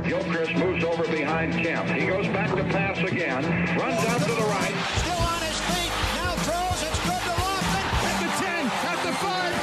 Gilchrist moves over behind Kemp. He goes back to pass again. Runs out to the right. Still on his feet. Now throws. It's good to Lofton. At the 10. At the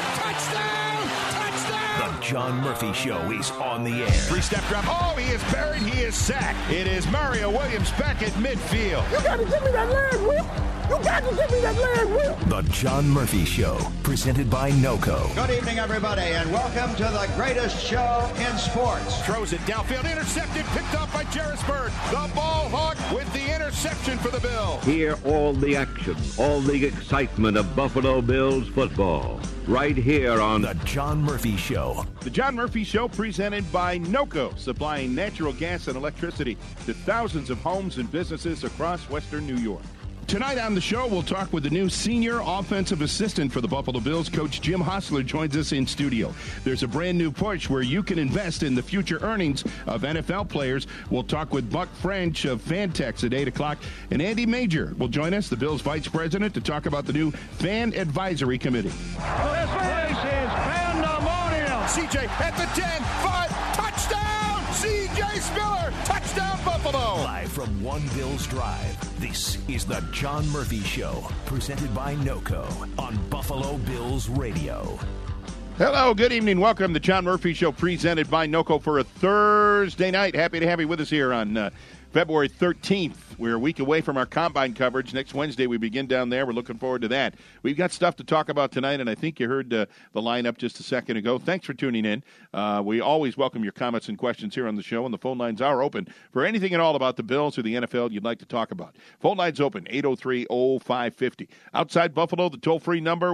5. Touchdown. The John Murphy Show is on the air. Three-step drop. Oh, he is buried. He is sacked. It is Mario Williams back at midfield. You got to give me that leg whip. You got to give me that leg whip. The John Murphy Show, presented by NOCO. Good evening, everybody, and welcome to the greatest show in sports. Throws it downfield. Intercepted. Picked off by Jarris Byrd. The ball hawk with the interception for the Bills. Hear all the action, all the excitement of Buffalo Bills football. Right here on The John Murphy Show. The John Murphy Show, presented by NOCO, supplying natural gas and electricity to thousands of homes and businesses across Western New York. Tonight on the show, we'll talk with the new senior offensive assistant for the Buffalo Bills. Coach Jim Hostler joins us in studio. There's a brand new push where you can invest in the future earnings of NFL players. We'll talk with Buck French of Fantex at 8 o'clock. And Andy Major will join us, the Bills vice president, to talk about the new Fan Advisory Committee. This is pandemonium. CJ at the 10, 5, touchdown! CJ Spiller, touchdown Buffalo! Live from One Bills Drive, this is the John Murphy Show, presented by NOCO on Buffalo Bills Radio. Hello, good evening. Welcome to the John Murphy Show, presented by NOCO for a Thursday night. Happy to have you with us here on February 13th. We're a week away from our Combine coverage. Next Wednesday, we begin down there. We're looking forward to that. We've got stuff to talk about tonight, and I think you heard the lineup just a second ago. Thanks for tuning in. We always welcome your comments and questions here on the show, and the phone lines are open for anything at all about the Bills or the NFL you'd like to talk about. Phone lines open, 803-0550. Outside Buffalo, the toll-free number,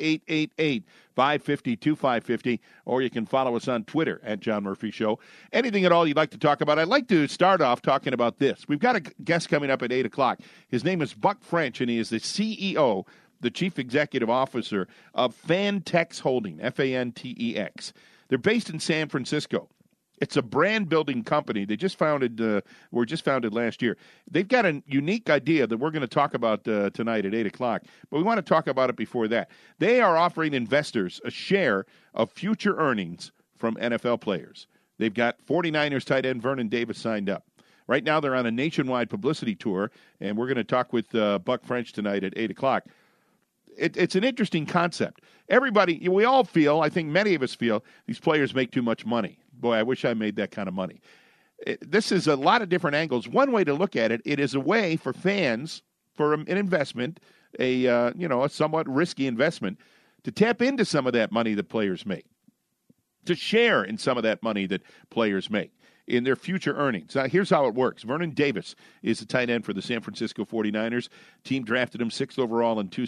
1-888-550-2550, or you can follow us on Twitter at John Murphy Show. Anything at all you'd like to talk about. I'd like to start off talking about this. We've got a guest coming up at 8 o'clock. His name is Buck French, and he is the CEO, the Chief Executive Officer of Fantex Holding, F-A-N-T-E-X. They're based in San Francisco. It's a brand-building company. They just were just founded last year. They've got a unique idea that we're going to talk about tonight at 8 o'clock, but we want to talk about it before that. They are offering investors a share of future earnings from NFL players. They've got 49ers tight end Vernon Davis signed up. Right now they're on a nationwide publicity tour, and we're going to talk with Buck French tonight at 8 o'clock. It's an interesting concept. Everybody, we all feel, I think many of us feel, these players make too much money. Boy, I wish I made that kind of money. This is a lot of different angles. One way to look at it, it is a way for fans, for an investment, a somewhat risky investment, to tap into some of that money that players make, to share in some of that money that players make in their future earnings. Now, here's how it works. Vernon Davis is the tight end for the San Francisco 49ers. Team drafted him 6th overall in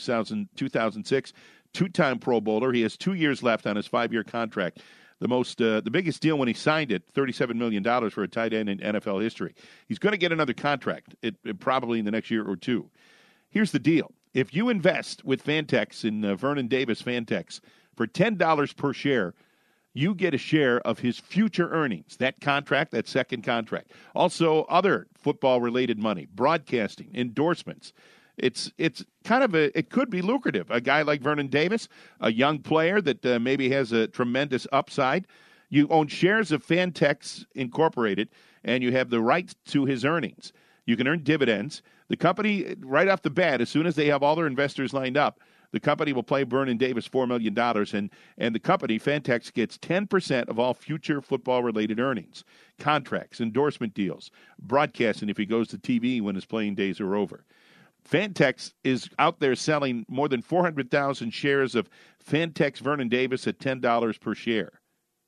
2006, two-time Pro Bowler. He has 2 years left on his 5-year contract. The biggest deal when he signed it, $37 million for a tight end in NFL history. He's going to get another contract, probably in the next year or two. Here's the deal. If you invest with Fantex in Vernon Davis Fantex for $10 per share, you get a share of his future earnings, that contract, that second contract. Also, other football-related money, broadcasting, endorsements. It's kind of it could be lucrative. A guy like Vernon Davis, a young player that maybe has a tremendous upside. You own shares of Fantex Incorporated, and you have the right to his earnings. You can earn dividends. The company, right off the bat, as soon as they have all their investors lined up, the company will pay Vernon Davis $4 million, and the company, Fantex, gets 10% of all future football-related earnings, contracts, endorsement deals, broadcasting if he goes to TV when his playing days are over. Fantex is out there selling more than 400,000 shares of Fantex Vernon Davis at $10 per share.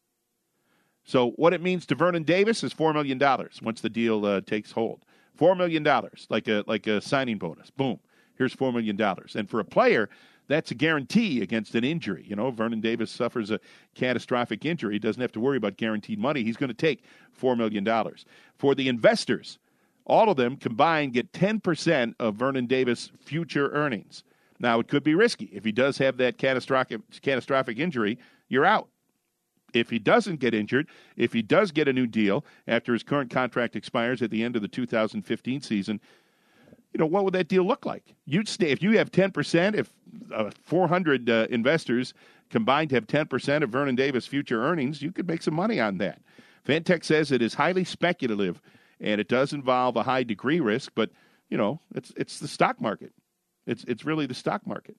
So what it means to Vernon Davis is $4 million once the deal takes hold. $4 million, like a signing bonus. Boom. Here's $4 million. And for a player, that's a guarantee against an injury. You know, Vernon Davis suffers a catastrophic injury. He doesn't have to worry about guaranteed money. He's going to take $4 million. For the investors, all of them combined get 10% of Vernon Davis' future earnings. Now, it could be risky. If he does have that catastrophic injury, you're out. If he doesn't get injured, if he does get a new deal after his current contract expires at the end of the 2015 season, you know, what would that deal look like? You'd stay if you have 10%. If 400 investors combined have 10% of Vernon Davis' future earnings, you could make some money on that. Fantex says it is highly speculative, and it does involve a high degree risk, but, it's the stock market. It's really the stock market.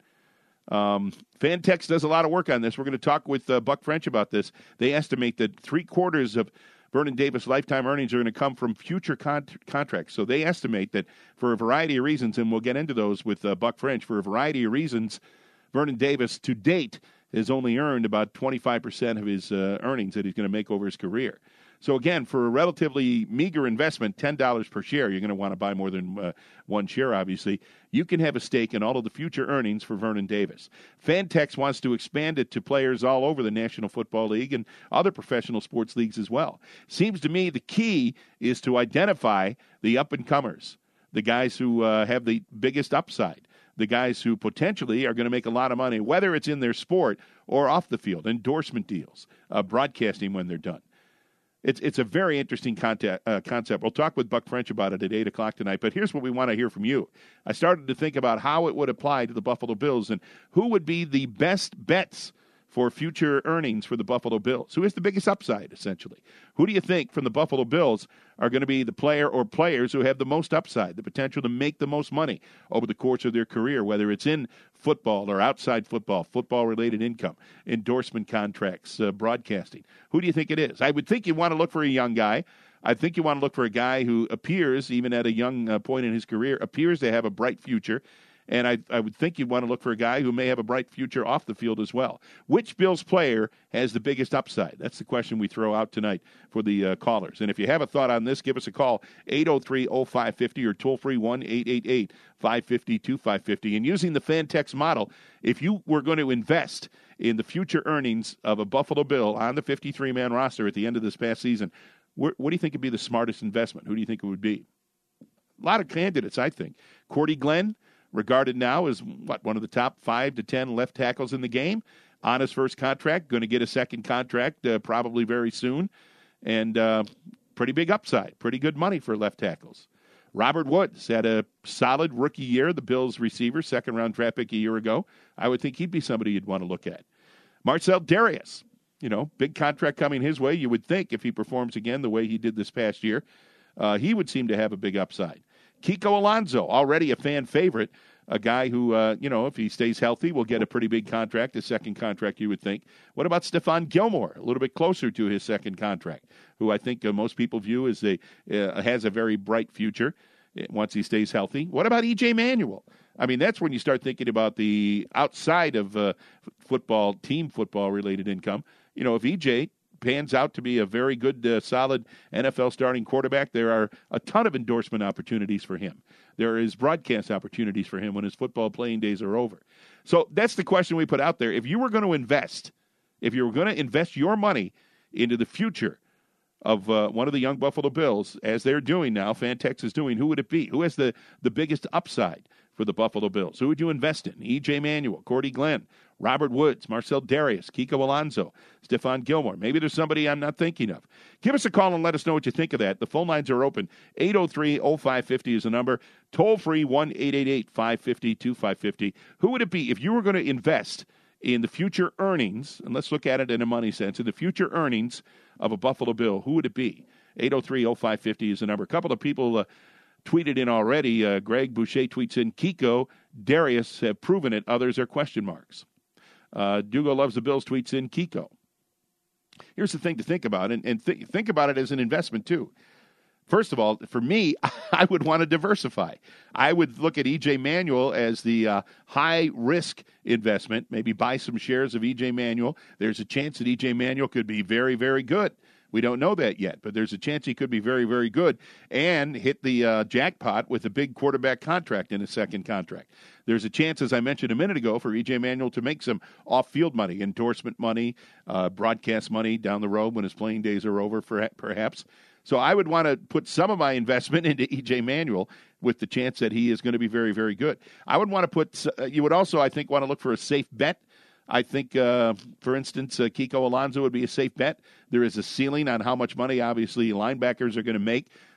Fantex does a lot of work on this. We're going to talk with Buck French about this. They estimate that 3/4 of Vernon Davis lifetime earnings are going to come from future contracts. So they estimate that for a variety of reasons, and we'll get into those with Buck French, for a variety of reasons, Vernon Davis to date has only earned about 25% of his earnings that he's going to make over his career. So again, for a relatively meager investment, $10 per share, you're going to want to buy more than one share, obviously. You can have a stake in all of the future earnings for Vernon Davis. Fantex wants to expand it to players all over the National Football League and other professional sports leagues as well. Seems to me the key is to identify the up-and-comers, the guys who have the biggest upside, the guys who potentially are going to make a lot of money, whether it's in their sport or off the field, endorsement deals, broadcasting when they're done. It's a very interesting concept. We'll talk with Buck French about it at 8 o'clock tonight, but here's what we want to hear from you. I started to think about how it would apply to the Buffalo Bills and who would be the best bets for future earnings for the Buffalo Bills. Who has the biggest upside, essentially? Who do you think from the Buffalo Bills are going to be the player or players who have the most upside, the potential to make the most money over the course of their career, whether it's in football or outside football, football-related income, endorsement contracts, broadcasting? Who do you think it is? I would think you want to look for a young guy. I think you want to look for a guy who appears, even at a young point in his career, appears to have a bright future. And I would think you'd want to look for a guy who may have a bright future off the field as well. Which Bills player has the biggest upside? That's the question we throw out tonight for the callers. And if you have a thought on this, give us a call, 803-0550 or toll-free 1-888-550-2550. And using the Fantex model, if you were going to invest in the future earnings of a Buffalo Bill on the 53-man roster at the end of this past season, what do you think would be the smartest investment? Who do you think it would be? A lot of candidates, I think. Cordy Glenn, regarded now as, one of the top 5 to 10 left tackles in the game. On his first contract, going to get a second contract probably very soon. And pretty big upside, pretty good money for left tackles. Robert Woods had a solid rookie year, the Bills receiver, second-round draft pick a year ago. I would think he'd be somebody you'd want to look at. Marcel Darius, big contract coming his way. You would think if he performs again the way he did this past year, he would seem to have a big upside. Kiko Alonso, already a fan favorite, a guy who, if he stays healthy, will get a pretty big contract, a second contract, you would think. What about Stephon Gilmore, a little bit closer to his second contract, who I think most people view as has a very bright future once he stays healthy? What about E.J. Manuel? I mean, that's when you start thinking about the outside of football, team football-related income. If E.J. pans out to be a very good, solid NFL starting quarterback, there are a ton of endorsement opportunities for him. There is broadcast opportunities for him when his football playing days are over. So that's the question we put out there. If you were going to invest your money into the future of one of the young Buffalo Bills, as they're doing now, Fantex is doing, who would it be? Who has the biggest upside for the Buffalo Bills? Who would you invest in? E.J. Manuel, Cordy Glenn, Robert Woods, Marcel Darius, Kiko Alonso, Stephon Gilmore. Maybe there's somebody I'm not thinking of. Give us a call and let us know what you think of that. The phone lines are open. 803-0550 is the number. Toll-free 1-888-550-2550. Who would it be if you were going to invest in the future earnings, and let's look at it in a money sense, in the future earnings of a Buffalo Bill, who would it be? 803-0550 is the number. A couple of people tweeted in already. Greg Boucher tweets in, Kiko, Darius have proven it. Others are question marks. Dugo Loves the Bills tweets in, Kiko. Here's the thing to think about, and think about it as an investment too. First of all, for me, I would want to diversify. I would look at E.J. Manuel as the high-risk investment, maybe buy some shares of E.J. Manuel. There's a chance that E.J. Manuel could be very, very good. We don't know that yet, but there's a chance he could be very, very good and hit the jackpot with a big quarterback contract in his second contract. There's a chance, as I mentioned a minute ago, for E.J. Manuel to make some off-field money, endorsement money, broadcast money down the road when his playing days are over, perhaps. So I would want to put some of my investment into E.J. Manuel with the chance that he is going to be very, very good. I would want to put you would also, I think, want to look for a safe bet. I think, for instance, Kiko Alonso would be a safe bet. There is a ceiling on how much money, obviously, linebackers are going to make.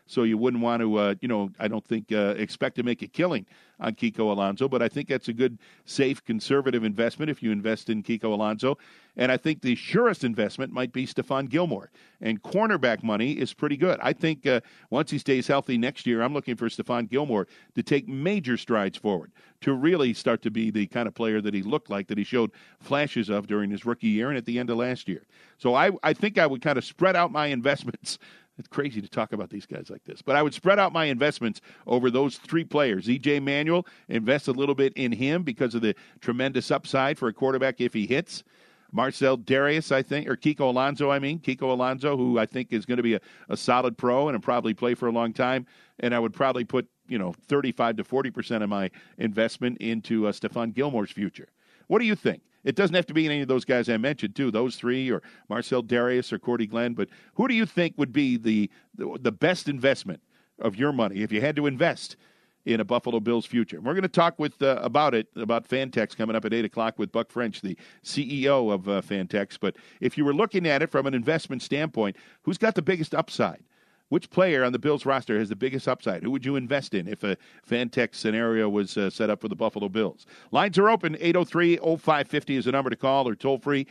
so you wouldn't want to, I don't think, expect to make a killing on Kiko Alonso, but I think that's a good, safe, conservative investment if you invest in Kiko Alonso. And I think the surest investment might be Stephon Gilmore. And cornerback money is pretty good. I think once he stays healthy next year, I'm looking for Stephon Gilmore to take major strides forward, to really start to be the kind of player that he looked like, that he showed flashes of during his rookie year and at the end of last year. So I think I would kind of spread out my investments. It's crazy to talk about these guys like this, but I would spread out my investments over those three players. E.J. Manuel, invest a little bit in him because of the tremendous upside for a quarterback if he hits. Marcel Darius, I think, or Kiko Alonso, who I think is going to be a solid pro and probably play for a long time. And I would probably put, 35 to 40% of my investment into Stephon Gilmore's future. What do you think? It doesn't have to be any of those guys I mentioned, too, those three, or Marcel Darius or Cordy Glenn. But who do you think would be the best investment of your money if you had to invest in a Buffalo Bills future? We're going to talk about Fantex coming up at 8 o'clock with Buck French, the CEO of Fantex. But if you were looking at it from an investment standpoint, who's got the biggest upside? Which player on the Bills roster has the biggest upside? Who would you invest in if a Fantex scenario was set up for the Buffalo Bills? Lines are open. 803-0550 is the number to call, or toll-free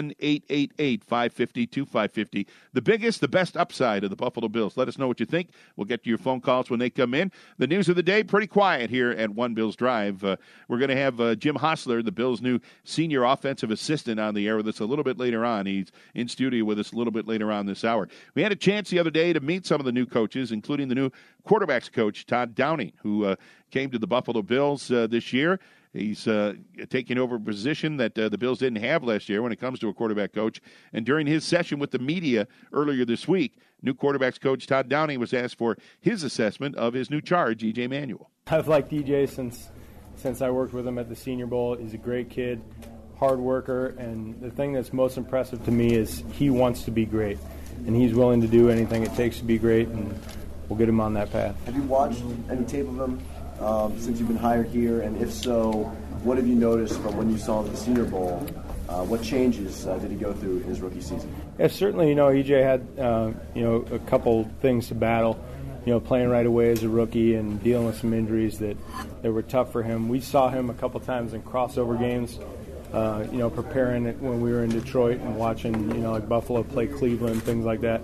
1-888-550-2550. The biggest, the best upside of the Buffalo Bills. Let us know what you think. We'll get to your phone calls when they come in. The news of the day, pretty quiet here at One Bills Drive. We're going to have Jim Hostler, the Bills' new senior offensive assistant, on the air with us a little bit later on. He's in studio with us a little bit later on this hour. We had a chance the other day to meet some of the new coaches, including the new quarterbacks coach, Todd Downing, who came to the Buffalo Bills this year. He's taking over a position that the Bills didn't have last year when it comes to a quarterback coach. And during his session with the media earlier this week, new quarterbacks coach Todd Downing was asked for his assessment of his new charge, E.J. Manuel. I've liked E.J. since I worked with him at the Senior Bowl. He's a great kid, hard worker, and the thing that's most impressive to me is he wants to be great. And he's willing to do anything it takes to be great, and we'll get him on that path. Have you watched any tape of him since you've been hired here? And if so, what have you noticed from when you saw him at the Senior Bowl? What changes did he go through in his rookie season? Yeah, certainly, EJ had, a couple things to battle, playing right away as a rookie and dealing with some injuries that were tough for him. We saw him a couple times in crossover games. Preparing it when we were in Detroit and watching, like Buffalo play Cleveland, things like that.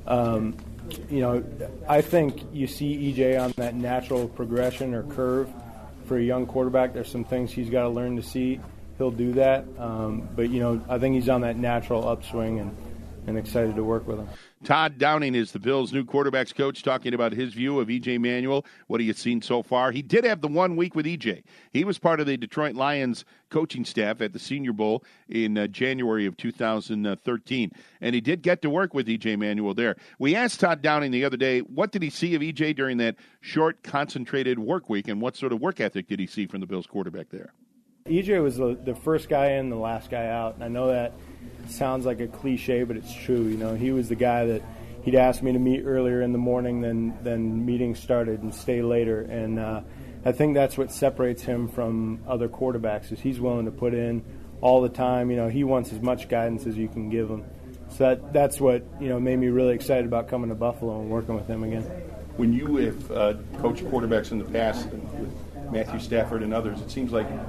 I think you see EJ on that natural progression or curve for a young quarterback. There's some things he's got to learn to see. He'll do that. But I think he's on that natural upswing and excited to work with him. Todd Downing is the Bills' new quarterbacks coach, talking about his view of E.J. Manuel, what he has seen so far. He did have the 1 week with E.J. He was part of the Detroit Lions coaching staff at the Senior Bowl in January of 2013, and he did get to work with E.J. Manuel there. We asked Todd Downing the other day, what did he see of E.J. during that short, concentrated work week, and what sort of work ethic did he see from the Bills quarterback there? E.J. was the first guy in, the last guy out, and I know that sounds like a cliche, but it's true. He was the guy that he'd ask me to meet earlier in the morning than meetings started and stay later. And I think that's what separates him from other quarterbacks is he's willing to put in all the time. He wants as much guidance as you can give him. So that's what made me really excited about coming to Buffalo and working with him again. When you have coached quarterbacks in the past, with Matthew Stafford and others, it seems like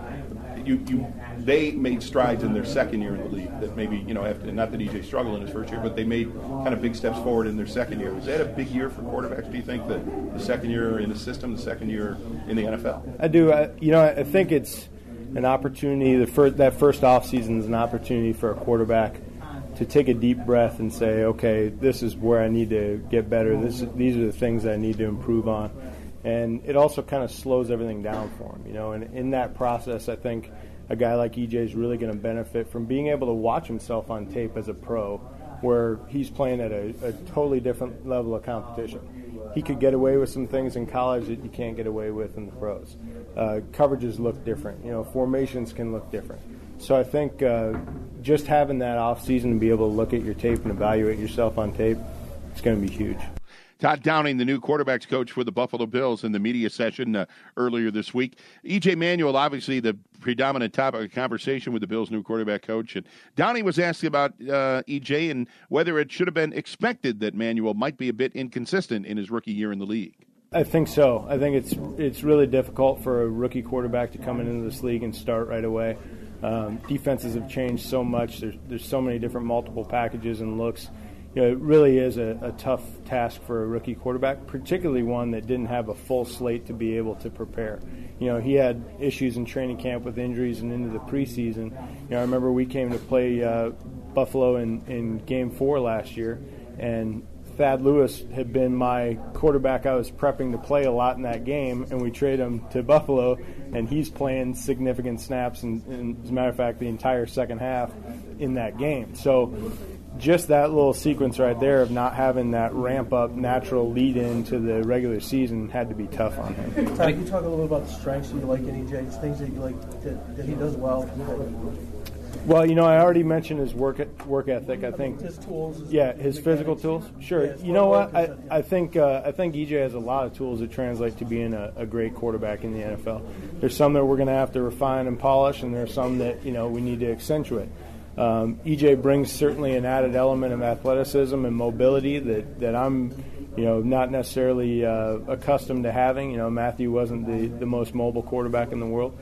they made strides in their second year in the league that maybe, after, not that EJ struggled in his first year, but they made kind of big steps forward in their second year. Was that a big year for quarterbacks, do you think, the second year in the system, the second year in the NFL? I do. I think it's an opportunity. That first offseason is an opportunity for a quarterback to take a deep breath and say, okay, this is where I need to get better. These are the things I need to improve on. And it also kind of slows everything down for him, And in that process, I think a guy like EJ is really going to benefit from being able to watch himself on tape as a pro, where he's playing at a totally different level of competition. He could get away with some things in college that you can't get away with in the pros. Coverages look different. Formations can look different. So I think just having that off season to be able to look at your tape and evaluate yourself on tape, it's going to be huge. Todd Downing, the new quarterbacks coach for the Buffalo Bills, in the media session earlier this week. E.J. Manuel, obviously the predominant topic of conversation with the Bills' new quarterback coach. And Downing was asking about E.J. and whether it should have been expected that Manuel might be a bit inconsistent in his rookie year in the league. I think so. I think it's really difficult for a rookie quarterback to come into this league and start right away. Defenses have changed so much. There's so many different multiple packages and looks. It really is a tough task for a rookie quarterback, particularly one that didn't have a full slate to be able to prepare. He had issues in training camp with injuries and into the preseason. I remember we came to play Buffalo in Game 4 last year, and Thad Lewis had been my quarterback I was prepping to play a lot in that game, and we trade him to Buffalo, and he's playing significant snaps, and as a matter of fact, the entire second half in that game. So just that little sequence right there of not having that ramp-up natural lead-in to the regular season had to be tough on him. Todd, can you talk a little bit about the strengths you like in EJ, things that you like that he does well? Well, I already mentioned his work ethic. I think his tools. His physical tools. Sure. Yeah, you know what? I think EJ has a lot of tools that translate to being a great quarterback in the NFL. There's some that we're going to have to refine and polish, and there's some that we need to accentuate. EJ brings certainly an added element of athleticism and mobility that I'm not necessarily accustomed to having. Matthew wasn't the most mobile quarterback in the world.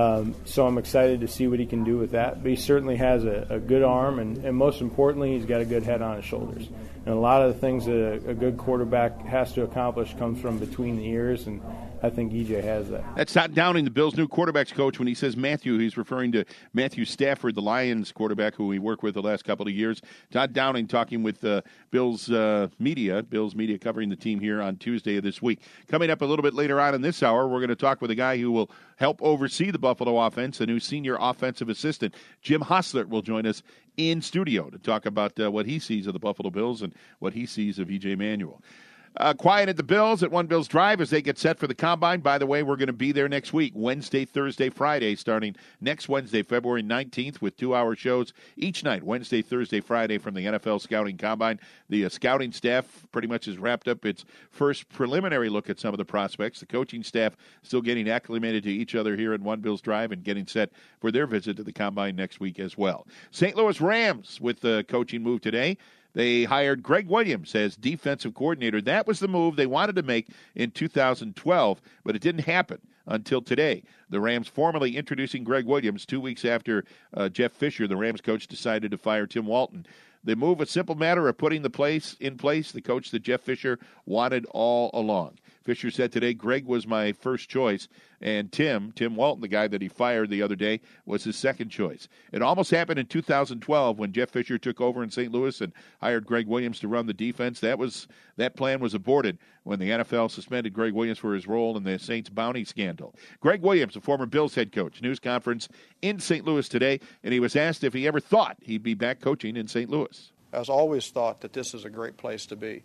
So I'm excited to see what he can do with that. But he certainly has a good arm, and most importantly, he's got a good head on his shoulders. And a lot of the things that a good quarterback has to accomplish comes from between the ears, and I think EJ has that. That's Todd Downing, the Bills' new quarterbacks coach. When he says Matthew, he's referring to Matthew Stafford, the Lions quarterback who we worked with the last couple of years. Todd Downing talking with Bills media covering the team here on Tuesday of this week. Coming up a little bit later on in this hour, we're going to talk with a guy who will help oversee the Buffalo offense, a new senior offensive assistant. Jim Hosler will join us in studio to talk about what he sees of the Buffalo Bills and what he sees of E.J. Manuel. Quiet at the Bills at One Bills Drive as they get set for the Combine. By the way, we're going to be there next week, Wednesday, Thursday, Friday, starting next Wednesday, February 19th, with 2-hour shows each night, Wednesday, Thursday, Friday, from the NFL Scouting Combine. The scouting staff pretty much has wrapped up its first preliminary look at some of the prospects. The coaching staff still getting acclimated to each other here at One Bills Drive and getting set for their visit to the Combine next week as well. St. Louis Rams with the coaching move today. They hired Greg Williams as defensive coordinator. That was the move they wanted to make in 2012, but it didn't happen until today. The Rams formally introducing Greg Williams 2 weeks after Jeff Fisher, the Rams coach, decided to fire Tim Walton. The move, a simple matter of putting in place the coach that Jeff Fisher wanted all along. Fisher said today, Greg was my first choice, and Tim Walton, the guy that he fired the other day, was his second choice. It almost happened in 2012 when Jeff Fisher took over in St. Louis and hired Greg Williams to run the defense. That plan was aborted when the NFL suspended Greg Williams for his role in the Saints bounty scandal. Greg Williams, a former Bills head coach, news conference in St. Louis today, and he was asked if he ever thought he'd be back coaching in St. Louis. I've always thought that this is a great place to be,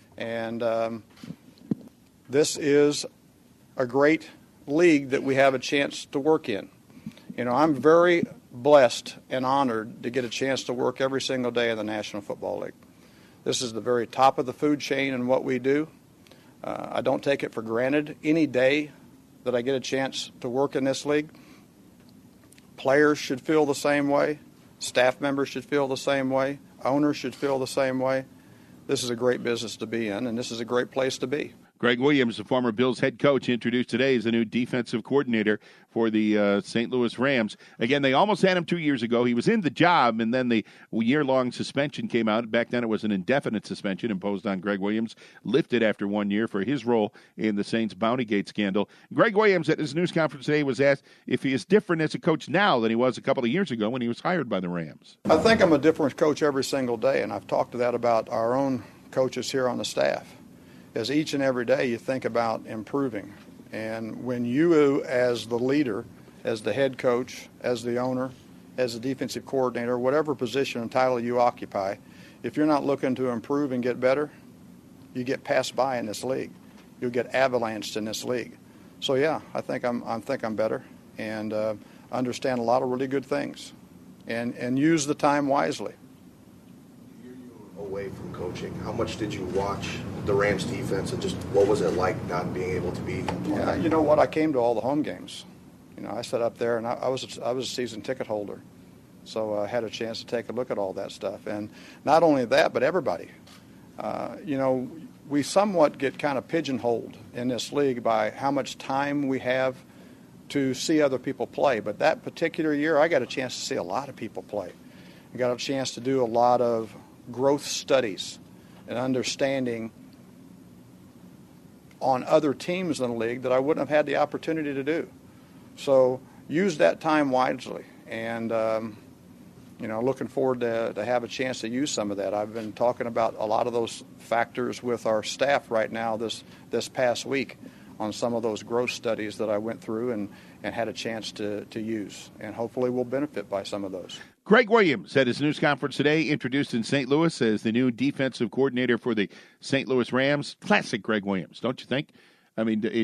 and this is a great league that we have a chance to work in. I'm very blessed and honored to get a chance to work every single day in the National Football League. This is the very top of the food chain in what we do. I don't take it for granted any day that I get a chance to work in this league. Players should feel the same way. Staff members should feel the same way. Owners should feel the same way. This is a great business to be in, and this is a great place to be. Greg Williams, the former Bills head coach, introduced today as the new defensive coordinator for the St. Louis Rams. Again, they almost had him 2 years ago. He was in the job, and then the year-long suspension came out. Back then it was an indefinite suspension imposed on Greg Williams, lifted after 1 year for his role in the Saints Bountygate scandal. Greg Williams at his news conference today was asked if he is different as a coach now than he was a couple of years ago when he was hired by the Rams. I think I'm a different coach every single day, and I've talked to that about our own coaches here on the staff. As each and every day you think about improving. And when you, as the leader, as the head coach, as the owner, as the defensive coordinator, whatever position and title you occupy, if you're not looking to improve and get better, you get passed by in this league. You'll get avalanched in this league. So yeah, I think I'm better and understand a lot of really good things and use the time wisely. away from coaching, how much did you watch the Rams defense, and just what was it like not being able to be? Yeah, you know what? I came to all the home games. You know, I sat up there, and I was a season ticket holder, so I had a chance to take a look at all that stuff. And not only that, but everybody. You know, we somewhat get kind of pigeonholed in this league by how much time we have to see other people play. But that particular year, I got a chance to see a lot of people play. I got a chance to do a lot of growth studies and understanding on other teams in the league that I wouldn't have had the opportunity to do. So use that time wisely, and you know, looking forward to have a chance to use some of that. I've been talking about a lot of those factors with our staff right now this past week on some of those growth studies that I went through and had a chance to use, and hopefully we'll benefit by some of those. Greg Williams at his news conference today, introduced in St. Louis as the new defensive coordinator for the St. Louis Rams. Classic Greg Williams, don't you think? I mean,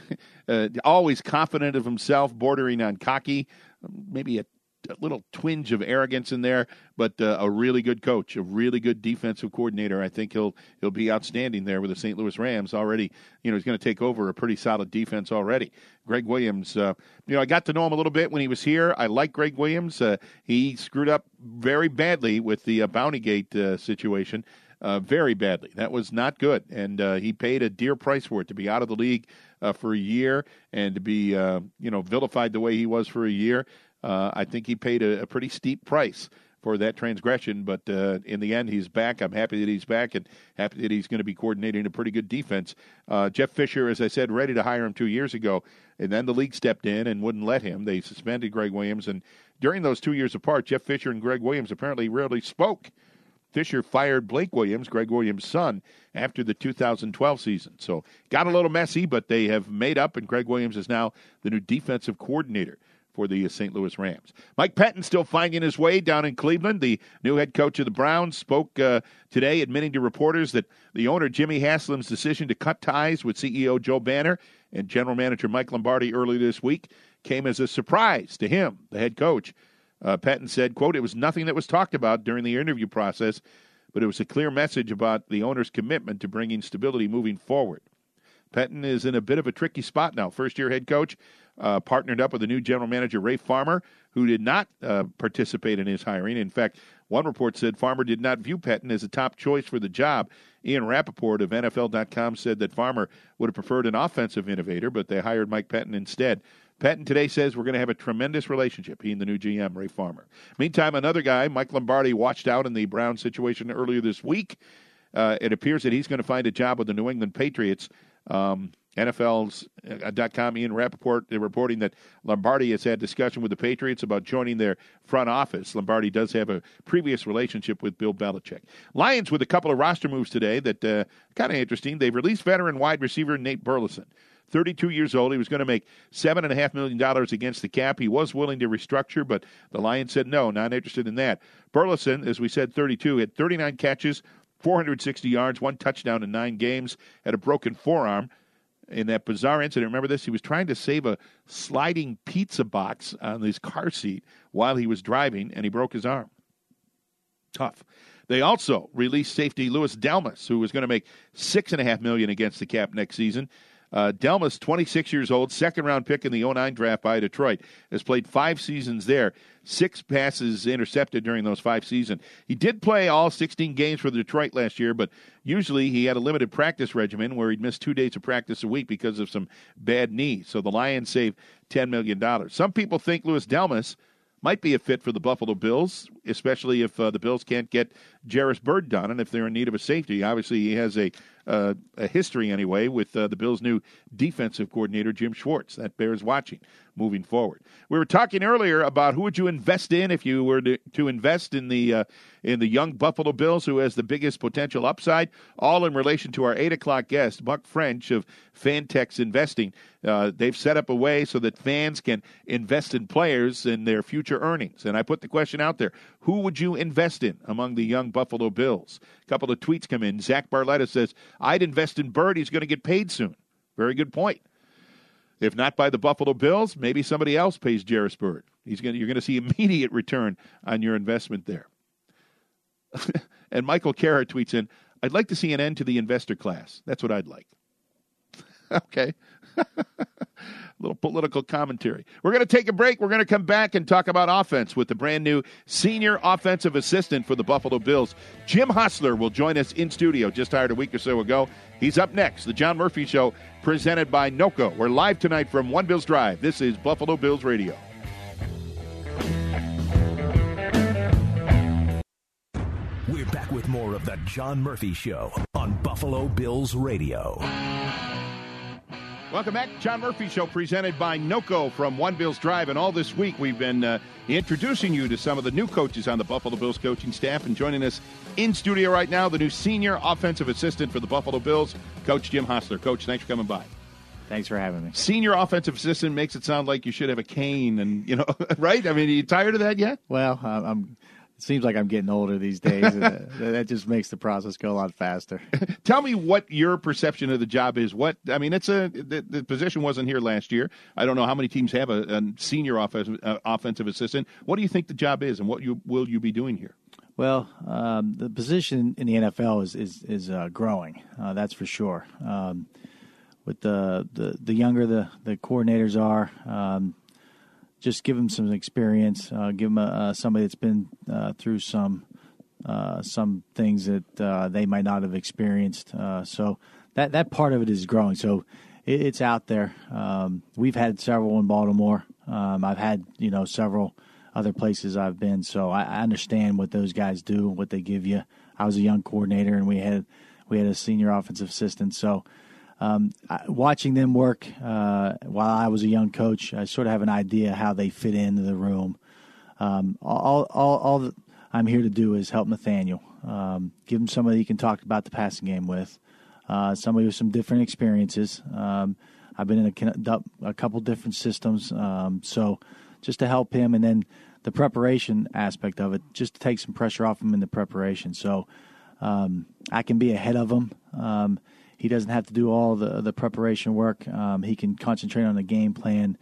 always confident of himself, bordering on cocky, maybe a little twinge of arrogance in there, but a really good coach, a really good defensive coordinator. I think he'll be outstanding there with the St. Louis Rams already. You know, he's going to take over a pretty solid defense already. Greg Williams, you know, I got to know him a little bit when he was here. I like Greg Williams. He screwed up very badly with the Bountygate situation. Very badly. That was not good, and he paid a dear price for it, to be out of the league for a year and to be, you know, vilified the way he was for a year. I think he paid a pretty steep price for that transgression, but in the end, he's back. I'm happy that he's back and happy that he's going to be coordinating a pretty good defense. Jeff Fisher, as I said, ready to hire him 2 years ago, and then the league stepped in and wouldn't let him. They suspended Greg Williams, and during those 2 years apart, Jeff Fisher and Greg Williams apparently rarely spoke. Fisher fired Blake Williams, Greg Williams' son, after the 2012 season. So got a little messy, but they have made up, and Greg Williams is now the new defensive coordinator for the St. Louis Rams. Mike Pettine still finding his way down in Cleveland. The new head coach of the Browns spoke today, admitting to reporters that the owner, Jimmy Haslam's decision to cut ties with CEO Joe Banner and general manager Mike Lombardi early this week came as a surprise to him, the head coach. Pettine said, quote, "It was nothing that was talked about during the interview process, but it was a clear message about the owner's commitment to bringing stability moving forward." Pettine is in a bit of a tricky spot now. First-year head coach, partnered up with the new general manager, Ray Farmer, who did not participate in his hiring. In fact, one report said Farmer did not view Pettine as a top choice for the job. Ian Rappaport of NFL.com said that Farmer would have preferred an offensive innovator, but they hired Mike Pettine instead. Pettine today says we're going to have a tremendous relationship, he and the new GM, Ray Farmer. Meantime, another guy, Mike Lombardi, watched out in the Browns situation earlier this week. It appears that he's going to find a job with the New England Patriots. NFL's.com, Ian Rappaport, they're reporting that Lombardi has had discussion with the Patriots about joining their front office. Lombardi does have a previous relationship with Bill Belichick. Lions with a couple of roster moves today that kind of interesting. They've released veteran wide receiver Nate Burleson. 32 years old. He was going to make $7.5 million against the cap. He was willing to restructure, but the Lions said no, not interested in that. Burleson, as we said, 32, had 39 catches, 460 yards, 1 touchdown in 9 games, had a broken forearm. In that bizarre incident, remember this? He was trying to save a sliding pizza box on his car seat while he was driving, and he broke his arm. Tough. They also released safety Louis Delmas, who was going to make $6.5 million against the cap next season. Delmas, 26 years old, second-round pick in the 2009 draft by Detroit, has played 5 seasons there, 6 passes intercepted during those 5 seasons. He did play all 16 games for Detroit last year, but usually he had a limited practice regimen where he'd miss 2 days of practice a week because of some bad knees. So the Lions saved $10 million. Some people think Louis Delmas might be a fit for the Buffalo Bills, especially if the Bills can't get Jairus Byrd done and if they're in need of a safety. Obviously, he has a history anyway with the Bills' new defensive coordinator, Jim Schwartz. That bears watching moving forward. We were talking earlier about who would you invest in if you were to invest in the young Buffalo Bills, who has the biggest potential upside, all in relation to our 8 o'clock guest, Buck French of Fantex Investing. They've set up a way so that fans can invest in players and their future earnings. And I put the question out there, who would you invest in among the young Buffalo Bills? A couple of tweets come in. Zach Barletta says, I'd invest in Byrd. He's going to get paid soon. Very good point. If not by the Buffalo Bills, maybe somebody else pays Jairus Byrd. You're going to see immediate return on your investment there. And Michael Carra tweets in, I'd like to see an end to the investor class. That's what I'd like. Okay. A little political commentary. We're going to take a break. We're going to come back and talk about offense with the brand new senior offensive assistant for the Buffalo Bills. Jim Hostler will join us in studio, just hired a week or so ago. He's up next. The John Murphy Show, presented by NOCO. We're live tonight from One Bills Drive. This is Buffalo Bills Radio. We're back with more of the John Murphy Show on Buffalo Bills Radio. Welcome back. John Murphy Show presented by NOCO from One Bills Drive. And all this week we've been introducing you to some of the new coaches on the Buffalo Bills coaching staff. And joining us in studio right now, the new senior offensive assistant for the Buffalo Bills, Coach Jim Hostler. Coach, thanks for coming by. Thanks for having me. Senior offensive assistant makes it sound like you should have a cane and, right? I mean, are you tired of that yet? Well, it seems like I'm getting older these days. That just makes the process go a lot faster. Tell me what your perception of the job is. The position wasn't here last year. I don't know how many teams have a senior offensive assistant. What do you think the job is, and what will you be doing here? Well, the position in the NFL is growing. That's for sure. With the younger the coordinators are. Just give them some experience. Give them somebody that's been through some things that they might not have experienced. So that part of it is growing. So it's out there. We've had several in Baltimore. I've had several other places I've been. So I understand what those guys do, what they give you. I was a young coordinator, and we had a senior offensive assistant. So. Watching them work while I was a young coach, I sort of have an idea how they fit into the room. All that I'm here to do is help Nathaniel. Give him somebody he can talk about the passing game with, somebody with some different experiences. I've been in a couple different systems, so just to help him, and then the preparation aspect of it, just to take some pressure off him in the preparation. So I can be ahead of him. He doesn't have to do all the preparation work. He can concentrate on the game plan,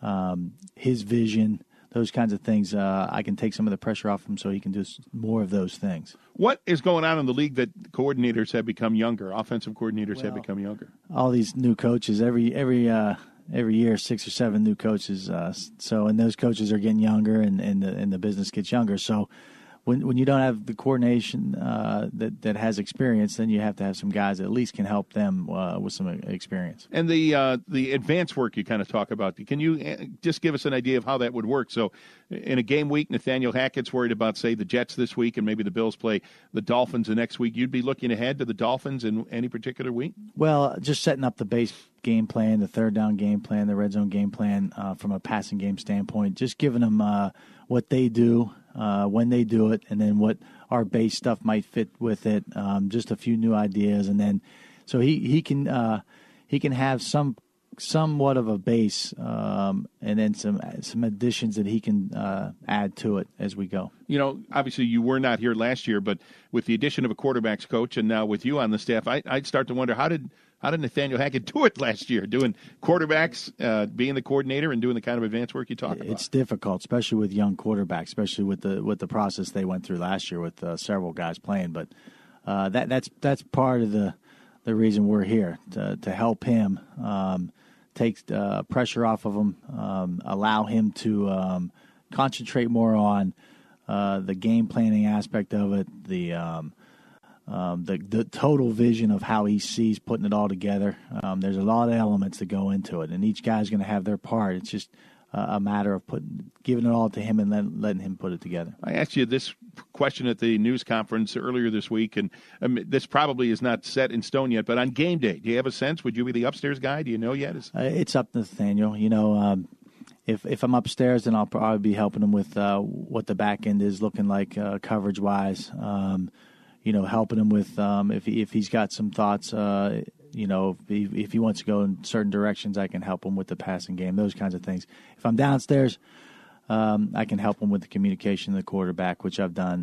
his vision, those kinds of things. I can take some of the pressure off him so he can do more of those things. What is going on in the league that coordinators have become younger, offensive coordinators have become younger? All these new coaches, every year, 6 or 7 new coaches. And those coaches are getting younger, and the business gets younger. So when you don't have the coordination that has experience, then you have to have some guys that at least can help them with some experience. And the advanced work you kind of talk about, can you just give us an idea of how that would work? So in a game week, Nathaniel Hackett's worried about, say, the Jets this week, and maybe the Bills play the Dolphins the next week. You'd be looking ahead to the Dolphins in any particular week? Well, just setting up the base game plan, the third down game plan, the red zone game plan from a passing game standpoint, just giving them what they do, when they do it, and then what our base stuff might fit with it. Just a few new ideas, and then so he can have somewhat of a base, and then some additions that he can add to it as we go. Obviously you were not here last year, but with the addition of a quarterbacks coach and now with you on the staff, I'd start to wonder how did Nathaniel Hackett do it last year, doing quarterbacks, being the coordinator, and doing the kind of advanced work you talk about? It's difficult, especially with young quarterbacks, especially with the process they went through last year with several guys playing. But that's part of the reason we're here, to help him, take pressure off of him, allow him to concentrate more on the game planning aspect of it, the total vision of how he sees putting it all together. There's a lot of elements that go into it, and each guy's going to have their part. It's just a matter of giving it all to him and then letting him put it together. I asked you this question at the news conference earlier this week, and this probably is not set in stone yet, but on game day, do you have a sense? Would you be the upstairs guy? Do you know yet? It's up to Nathaniel. If I'm upstairs, then I'll probably be helping him with what the back end is looking like coverage-wise. Helping him with if he's got some thoughts, if he wants to go in certain directions, I can help him with the passing game, those kinds of things. If I'm downstairs, I can help him with the communication of the quarterback, which I've done,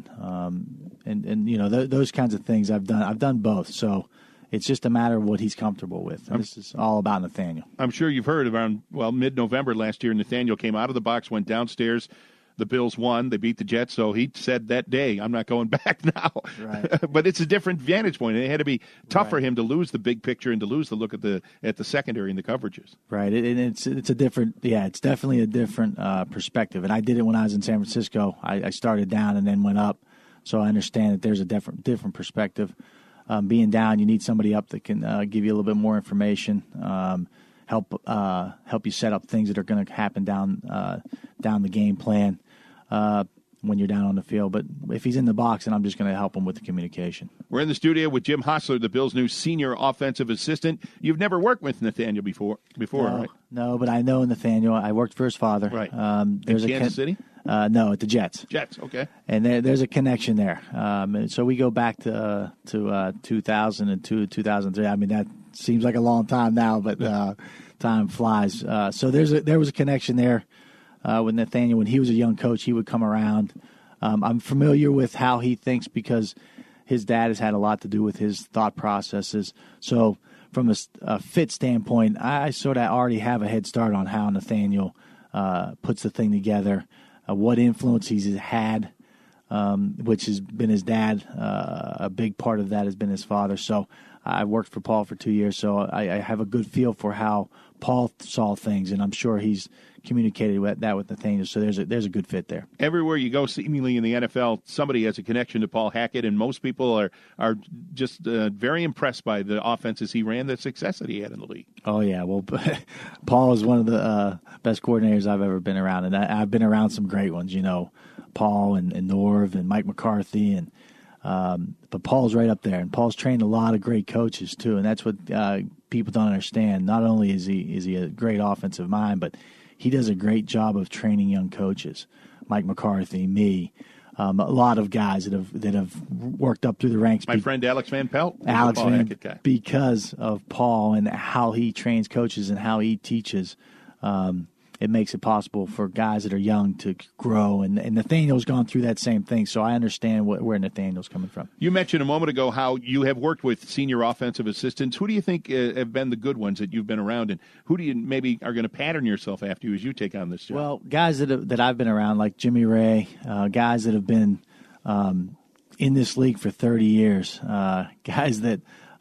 those kinds of things I've done. I've done both, so it's just a matter of what he's comfortable with. And this is all about Nathaniel. I'm sure you've heard around mid-November last year, Nathaniel came out of the box, went downstairs. The Bills won. They beat the Jets. So he said that day, I'm not going back now. Right. But it's a different vantage point. It had to be tough for him to lose the big picture and to lose the look at the secondary and the coverages. Right. It's a different, it's definitely a different perspective. And I did it when I was in San Francisco. I started down and then went up. So I understand that there's a different perspective. Being down, you need somebody up that can give you a little bit more information, help you set up things that are going to happen down the game plan when you're down on the field. But if he's in the box, then I'm just going to help him with the communication. We're in the studio with Jim Hostler, the Bills' new senior offensive assistant. You've never worked with Nathaniel before, right? No, but I know Nathaniel. I worked for his father. Right. There's in Kansas City? No, at the Jets. Jets, okay. And there's a connection there. So we go back to 2002, 2003. I mean, that seems like a long time now, but time flies. So there was a connection there with Nathaniel. When he was a young coach, he would come around. I'm familiar with how he thinks because his dad has had a lot to do with his thought processes. So from a fit standpoint, I sort of already have a head start on how Nathaniel puts the thing together. What influence he's had, which has been his dad. A big part of that has been his father. So I worked for Paul for 2 years, so I have a good feel for how Paul saw things, and I'm sure he's communicated with Nathaniel. So there's a good fit there. Everywhere you go, seemingly in the NFL, somebody has a connection to Paul Hackett, and most people are just very impressed by the offenses he ran, the success that he had in the league. Oh yeah, well, Paul is one of the best coordinators I've ever been around, and I've been around some great ones. Paul and Norv and Mike McCarthy, and but Paul's right up there, and Paul's trained a lot of great coaches too, and that's what people don't understand. Not only is he a great offensive mind, but he does a great job of training young coaches. Mike McCarthy, me, a lot of guys that have worked up through the ranks. My friend Alex Van Pelt, because of Paul and how he trains coaches and how he teaches. It makes it possible for guys that are young to grow, and Nathaniel's gone through that same thing, so I understand where Nathaniel's coming from. You mentioned a moment ago how you have worked with senior offensive assistants. Who do you think have been the good ones that you've been around, and who do you maybe are going to pattern yourself after you as you take on this job? Well, guys that I've been around, like Jimmy Ray, guys that have been in this league for 30 years, guys that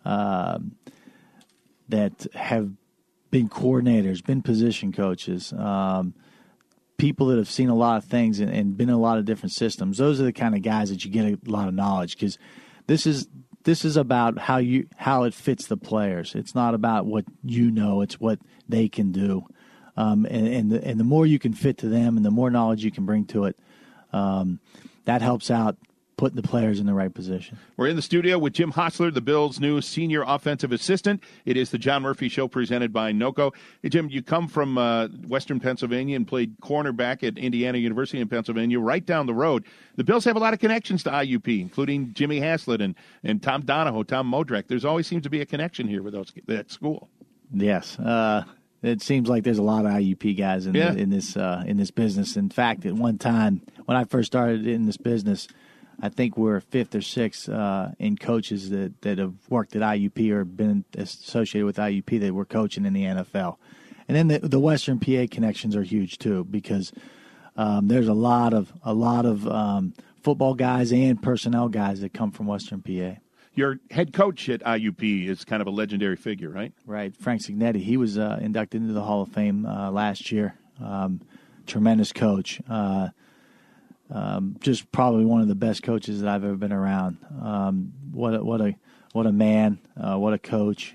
have been coordinators, been position coaches, people that have seen a lot of things and been in a lot of different systems. Those are the kind of guys that you get a lot of knowledge, because this is about how it fits the players. It's not about what you know; it's what they can do. And the more you can fit to them, and the more knowledge you can bring to it, that helps out putting the players in the right position. We're in the studio with Jim Hostler, the Bills' new senior offensive assistant. It is the John Murphy Show presented by NOCO. Hey, Jim, you come from Western Pennsylvania and played cornerback at Indiana University in Pennsylvania, right down the road. The Bills have a lot of connections to IUP, including Jimmy Haslett and Tom Donahoe, Tom Modrek. There's always seems to be a connection here with that school. Yes. It seems like there's a lot of IUP guys in this business. In fact, at one time, when I first started in this business, I think we're fifth or sixth in coaches that have worked at IUP or been associated with IUP that were coaching in the NFL. And then the Western PA connections are huge too, because there's a lot of football guys and personnel guys that come from Western PA. Your head coach at IUP is kind of a legendary figure, right? Right, Frank Cignetti. He was inducted into the Hall of Fame last year. Tremendous coach. Just probably one of the best coaches that I've ever been around. What a man! What a coach!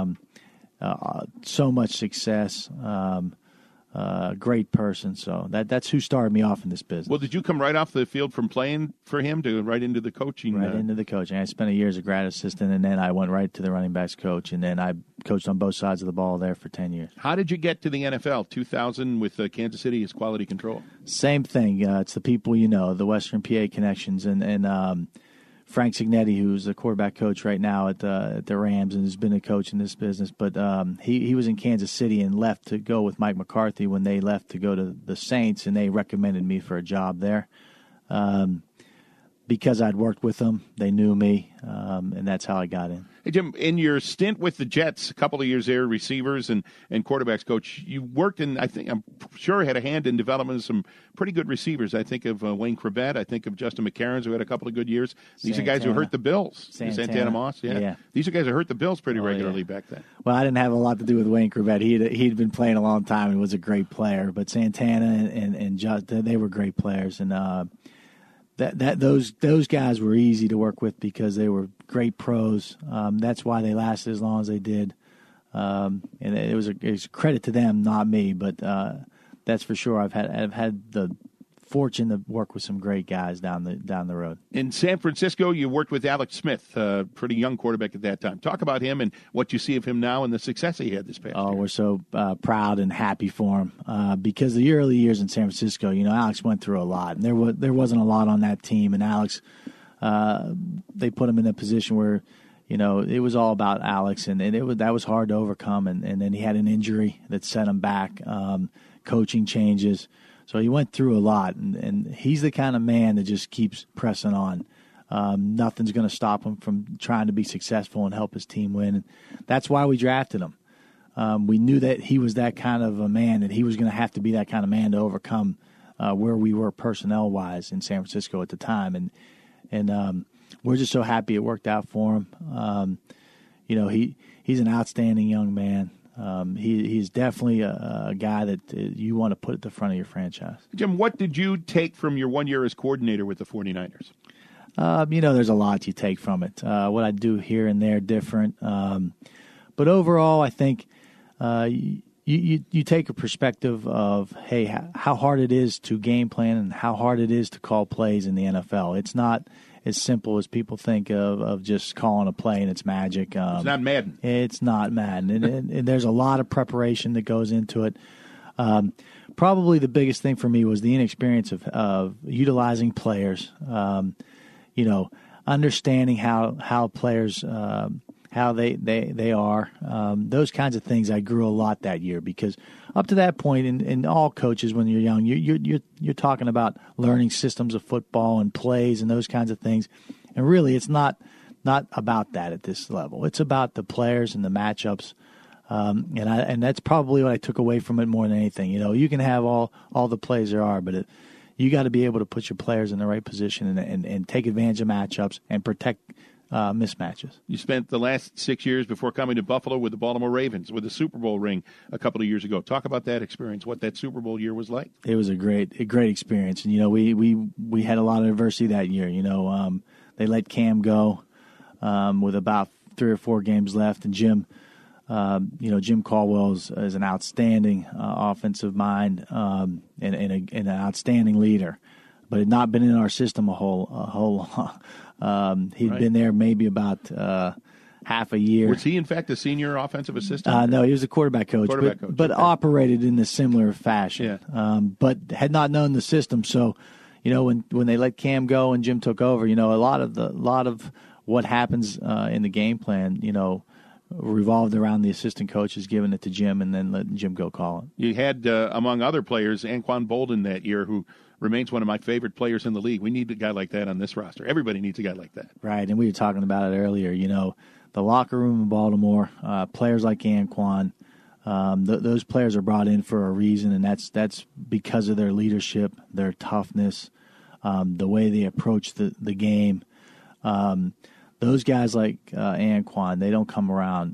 So much success. Great person. So that's who started me off in this business. Well, did you come right off the field from playing for him to right into the coaching? Right into the coaching. I spent a year as a grad assistant, and then I went right to the running backs coach, and then I coached on both sides of the ball there for 10 years. How did you get to the NFL? 2000 with Kansas City as quality control. Same thing. It's the people the Western PA connections, and Frank Cignetti, who's the quarterback coach right now at the Rams and has been a coach in this business. But he was in Kansas City and left to go with Mike McCarthy when they left to go to the Saints, and they recommended me for a job there. because I'd worked with them, they knew me, and that's how I got in. Hey, Jim, in your stint with the Jets, a couple of years there, receivers and quarterbacks coach, you worked in, I'm sure had a hand in development of some pretty good receivers. I think of Wayne Corbett. I think of Justin McCarron, who had a couple of good years. These are guys who hurt the Bills. Santana Moss, yeah. These are guys who hurt the Bills pretty regularly back then. Well, I didn't have a lot to do with Wayne Corbett. He'd been playing a long time and was a great player. But Santana and Justin, they were great players. And those guys were easy to work with because they were great pros. That's why they lasted as long as they did. And it was a credit to them, not me. But that's for sure. I've had the fortune to work with some great guys down the road. In San Francisco, you worked with Alex Smith, a pretty young quarterback at that time. Talk about him and what you see of him now and the success he had this past year. We're so proud and happy for him because the early years in San Francisco, Alex went through a lot, and there wasn't a lot on that team. And Alex, they put him in a position where, it was all about Alex, and that was hard to overcome. And then he had an injury that set him back, coaching changes. So he went through a lot, and he's the kind of man that just keeps pressing on. Nothing's going to stop him from trying to be successful and help his team win. And that's why we drafted him. We knew that he was that kind of a man, that he was going to have to be that kind of man to overcome where we were personnel-wise in San Francisco at the time. And we're just so happy it worked out for him. He's an outstanding young man. He's definitely a guy that you want to put at the front of your franchise. Jim, what did you take from your 1 year as coordinator with the 49ers? There's a lot you take from it. What I do here and there different. But overall, I think you take a perspective of, hey, how hard it is to game plan and how hard it is to call plays in the NFL. It's not as simple as people think of just calling a play and it's magic. It's not Madden. It's not Madden. and there's a lot of preparation that goes into it. Probably the biggest thing for me was the inexperience of utilizing players, understanding how players how they are. Those kinds of things I grew a lot that year because up to that point, in all coaches when you're young, you're talking about learning systems of football and plays and those kinds of things. And really, it's not about that at this level. It's about the players and the matchups. And that's probably what I took away from it more than anything. You can have all the plays there are, but you got to be able to put your players in the right position and take advantage of matchups and protect mismatches. You spent the last 6 years before coming to Buffalo with the Baltimore Ravens with a Super Bowl ring a couple of years ago. Talk about that experience, what that Super Bowl year was like. It was a great experience. And, we had a lot of adversity that year. They let Cam go with about 3 or 4 games left. And Jim Caldwell is an outstanding offensive mind and an outstanding leader, but had not been in our system a whole lot. He'd been there maybe about half a year. Was he, in fact, a senior offensive assistant? No, he was a quarterback coach, but operated in a similar fashion. Yeah. But had not known the system. So, when they let Cam go and Jim took over, a lot of what happens in the game plan, revolved around the assistant coaches giving it to Jim and then letting Jim go call it. You had, among other players, Anquan Boldin that year, who remains one of my favorite players in the league. We need a guy like that on this roster. Everybody needs a guy like that. Right, and we were talking about it earlier. The locker room in Baltimore, players like Anquan, those players are brought in for a reason, and that's because of their leadership, their toughness, the way they approach the game. Those guys like Anquan, they don't come around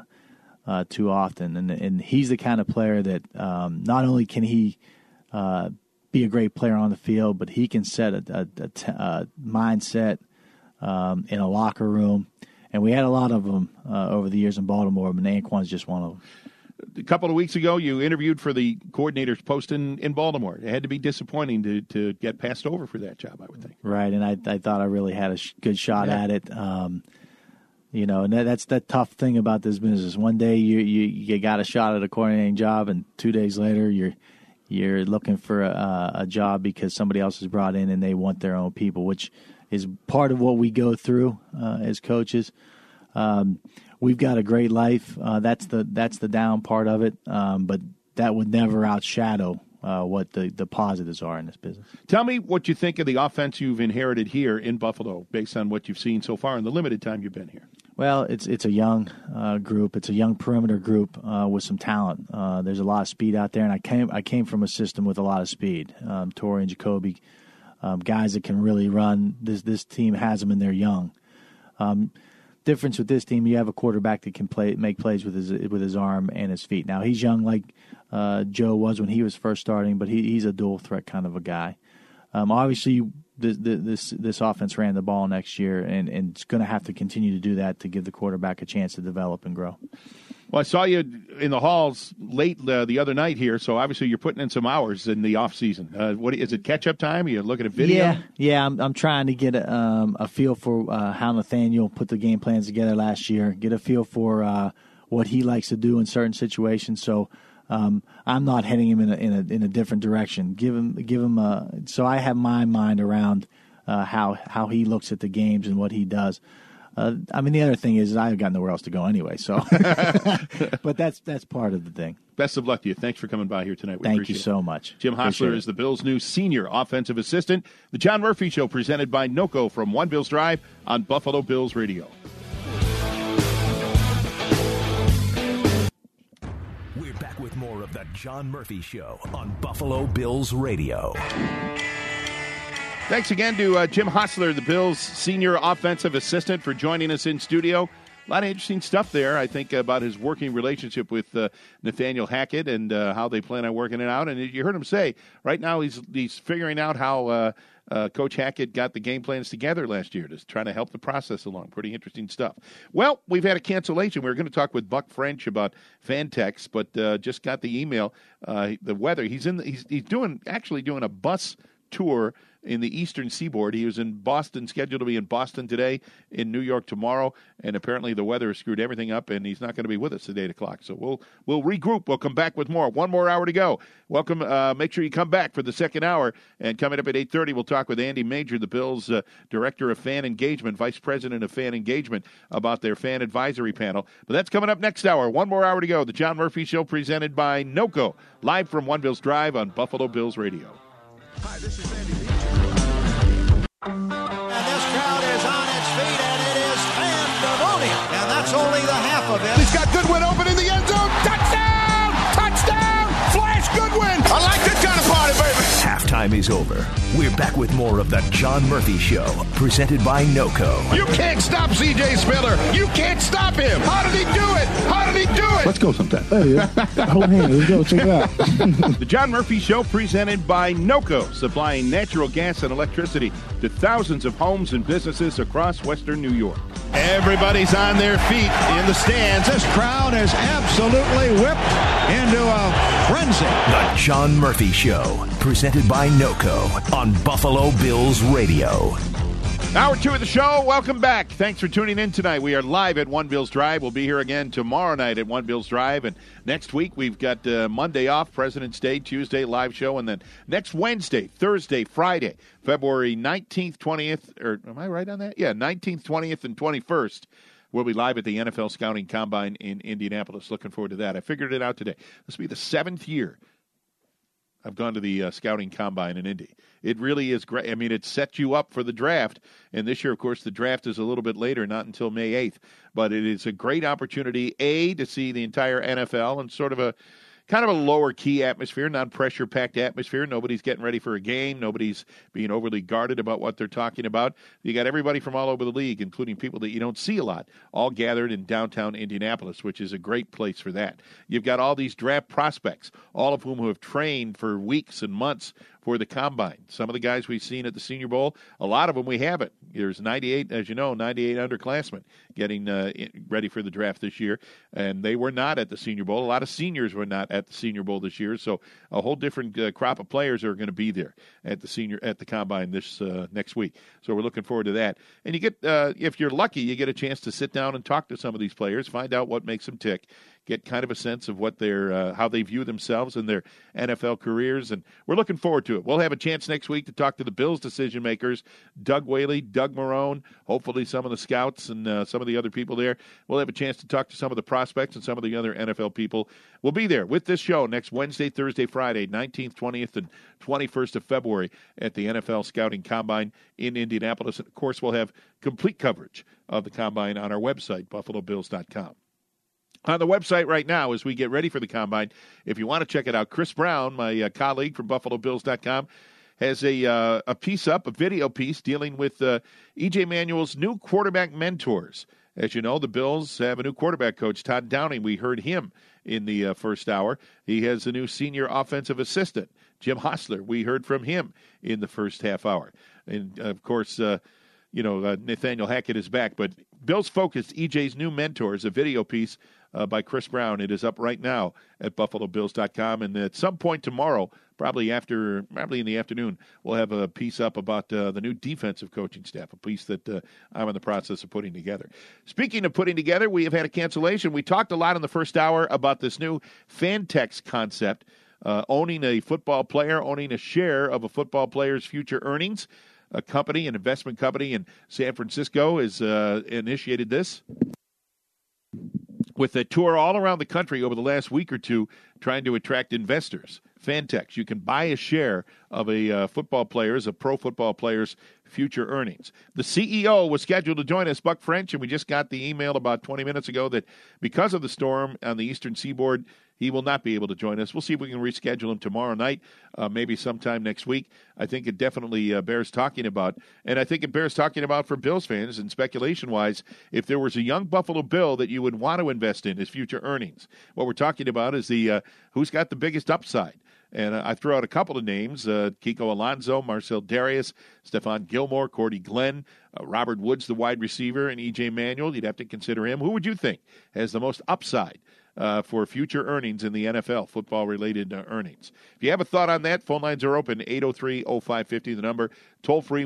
too often, and he's the kind of player that not only can he be a great player on the field, but he can set a mindset in a locker room. And we had a lot of them over the years in Baltimore, but Anquan's just one of them. A couple of weeks ago, you interviewed for the coordinator's post in Baltimore. It had to be disappointing to get passed over for that job, I would think. Right, and I thought I really had a good shot at it. And that's the tough thing about this business. One day you got a shot at a coordinating job, and 2 days later you're looking for a job because somebody else is brought in and they want their own people, which is part of what we go through as coaches. We've got a great life. That's the down part of it, but that would never outshadow what the positives are in this business. Tell me what you think of the offense you've inherited here in Buffalo, based on what you've seen so far in the limited time you've been here. Well, it's a young group. It's a young perimeter group with some talent. There's a lot of speed out there, and I came from a system with a lot of speed. Torrey and Jacoby, guys that can really run. This team has them, and they're young. Difference with this team, you have a quarterback that can make plays with his arm and his feet. Now he's young, like Joe was when he was first starting, but he's a dual threat kind of a guy. Obviously, this offense ran the ball next year, and it's going to have to continue to do that to give the quarterback a chance to develop and grow. Well, I saw you in the halls late the other night here, so obviously you're putting in some hours in the off season. What is it? Catch-up time? Are you looking at video? Yeah. I'm trying to get a feel for how Nathaniel put the game plans together last year. Get a feel for what he likes to do in certain situations. So I'm not heading him in a different direction. Give him. So I have my mind around how he looks at the games and what he does. The other thing is I've got nowhere else to go anyway. So, but that's part of the thing. Best of luck to you. Thanks for coming by here tonight. Thank you so much. Jim Hostler is the Bills' new senior offensive assistant. The John Murphy Show, presented by NOCO from One Bills Drive on Buffalo Bills Radio. We're back with more of the John Murphy Show on Buffalo Bills Radio. Thanks again to Jim Hostler, the Bills' senior offensive assistant, for joining us in studio. A lot of interesting stuff there, I think, about his working relationship with Nathaniel Hackett and how they plan on working it out. And you heard him say, right now he's figuring out how Coach Hackett got the game plans together last year to try to help the process along. Pretty interesting stuff. Well, we've had a cancellation. We were going to talk with Buck French about Fantex, but just got the email. The weather. He's doing a bus tour in the Eastern Seaboard. He was in Boston, scheduled to be in Boston today, in New York tomorrow, and apparently the weather has screwed everything up, and he's not going to be with us at 8 o'clock. So we'll regroup. We'll come back with more. One more hour to go. Welcome. Make sure you come back for the second hour, and coming up at 8:30, we'll talk with Andy Major, the Bills' Director of Fan Engagement, Vice President of Fan Engagement, about their fan advisory panel. But that's coming up next hour. One more hour to go. The John Murphy Show, presented by NOCO, live from One Bills Drive on Buffalo Bills Radio. Hi, this is Andy Major. And this crowd is on its feet, and it is pandemonium. And that's only the half of it. He's got Goodwin open in the end zone. Touchdown! Touchdown! Flash Goodwin! I like this kind of party, baby. Halftime is over. We're back with more of the John Murphy Show, presented by NOCO. You can't stop C.J. Spiller. You can't stop him. How did he do it? How did he do it? Let's go sometime. There you go. Hold hands. Let's go. Check it out. The John Murphy Show, presented by NOCO, supplying natural gas and electricity to thousands of homes and businesses across Western New York. Everybody's on their feet in the stands. This crowd is absolutely whipped into a frenzy. The John Murphy Show, presented by NOCO on Buffalo Bills Radio. Hour 2 of the show. Welcome back. Thanks for tuning in tonight. We are live at One Bills Drive. We'll be here again tomorrow night at One Bills Drive. And next week, we've got Monday off, President's Day, Tuesday, live show. And then next Wednesday, Thursday, Friday, February 19th, 20th. Or am I right on that? Yeah, 19th, 20th, and 21st. We'll be live at the NFL Scouting Combine in Indianapolis. Looking forward to that. I figured it out today. This will be the 7th year I've gone to the Scouting Combine in Indy. It really is great. I mean, it sets you up for the draft. And this year, of course, the draft is a little bit later, not until May 8th. But it is a great opportunity, to see the entire NFL and sort of a kind of a lower-key atmosphere, non-pressure-packed atmosphere. Nobody's getting ready for a game. Nobody's being overly guarded about what they're talking about. You got everybody from all over the league, including people that you don't see a lot, all gathered in downtown Indianapolis, which is a great place for that. You've got all these draft prospects, all of whom have trained for weeks and months for the Combine. Some of the guys we've seen at the Senior Bowl, a lot of them we haven't. There's 98, as you know, 98 underclassmen getting ready for the draft this year, and they were not at the Senior Bowl. A lot of seniors were not at the Senior Bowl this year, so a whole different crop of players are going to be there at the Combine this next week. So we're looking forward to that. And you get, if you're lucky, you get a chance to sit down and talk to some of these players, find out what makes them tick, get kind of a sense of what their how they view themselves and their NFL careers, and we're looking forward to it. We'll have a chance next week to talk to the Bills decision makers, Doug Whaley, Doug Marrone, hopefully some of the scouts and some of the other people there. We'll have a chance to talk to some of the prospects and some of the other NFL people. We'll be there with this show next Wednesday, Thursday, Friday, 19th, 20th, and 21st of February at the NFL Scouting Combine in Indianapolis. And, of course, we'll have complete coverage of the Combine on our website, BuffaloBills.com. On the website right now, as we get ready for the Combine, if you want to check it out, Chris Brown, my colleague from BuffaloBills.com, has a piece up, a video piece, dealing with E.J. Manuel's new quarterback mentors. As you know, the Bills have a new quarterback coach, Todd Downing. We heard him in the first hour. He has a new senior offensive assistant, Jim Hostler. We heard from him in the first half hour. And, of course, Nathaniel Hackett is back. But Bills Focused, EJ's new mentors, a video piece by Chris Brown. It is up right now at BuffaloBills.com. And at some point tomorrow, probably in the afternoon, we'll have a piece up about the new defensive coaching staff, a piece that I'm in the process of putting together. Speaking of putting together, we have had a cancellation. We talked a lot in the first hour about this new Fantex concept, owning a football player, owning a share of a football player's future earnings. A company, an investment company in San Francisco, has initiated this with a tour all around the country over the last week or two, trying to attract investors. Fantex, you can buy a share of a football player's, a pro football player's future earnings. The CEO was scheduled to join us, Buck French, and we just got the email about 20 minutes ago that because of the storm on the eastern seaboard, he will not be able to join us. We'll see if we can reschedule him tomorrow night, maybe sometime next week. I think it definitely bears talking about. And I think it bears talking about for Bills fans and speculation-wise, if there was a young Buffalo Bill that you would want to invest in his future earnings. What we're talking about is the who's got the biggest upside. And I threw out a couple of names, Kiko Alonso, Marcel Darius, Stephon Gilmore, Cordy Glenn, Robert Woods, the wide receiver, and E.J. Manuel. You'd have to consider him. Who would you think has the most upside for future earnings in the NFL, football-related earnings? If you have a thought on that, phone lines are open, 803-0550, the number, toll-free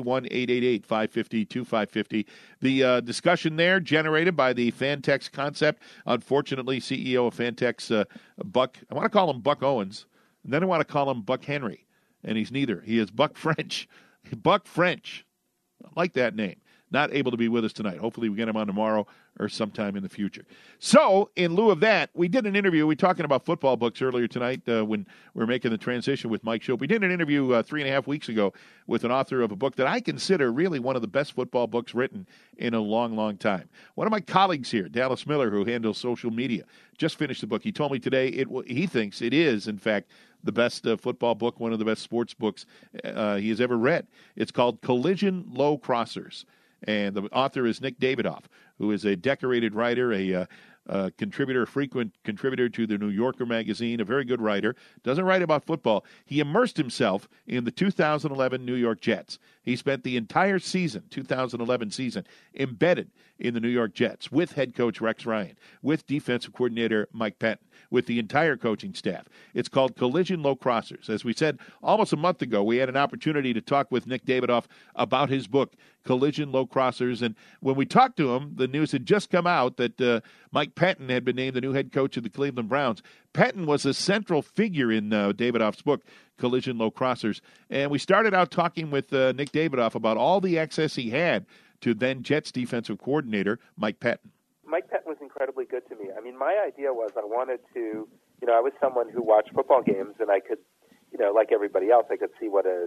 1-888-550-2550. The discussion there generated by the Fantex concept. Unfortunately, CEO of Fantex, Buck, I want to call him Buck Owens, and then I want to call him Buck Henry, and he's neither. He is Buck French. Buck French. I like that name. Not able to be with us tonight. Hopefully we get him on tomorrow or sometime in the future. So, in lieu of that, we did an interview. We were talking about football books earlier tonight when we were making the transition with Mike Shope. We did an interview 3.5 weeks ago with an author of a book that I consider really one of the best football books written in a long, long time. One of my colleagues here, Dallas Miller, who handles social media, just finished the book. He told me today he thinks it is, in fact, the best football book, one of the best sports books he has ever read. It's called Collision Low Crossers. And the author is Nick Davidoff, who is a decorated writer, a contributor, frequent contributor to the New Yorker magazine, a very good writer, doesn't write about football. He immersed himself in the 2011 New York Jets. He spent the entire season, 2011 season, embedded in the New York Jets with head coach Rex Ryan, with defensive coordinator Mike Patton, with the entire coaching staff. It's called Collision Low Crossers. As we said almost a month ago, we had an opportunity to talk with Nick Davidoff about his book, Collision Low Crossers. And when we talked to him, the news had just come out that Mike Patton had been named the new head coach of the Cleveland Browns. Patton was a central figure in Davidoff's book, Collision Low Crossers. And we started out talking with Nick Davidoff about all the access he had to then Jets defensive coordinator Mike Patton. Mike Patton was incredibly good to me. I mean, my idea was I wanted to, I was someone who watched football games, and I could, like everybody else, I could see what a,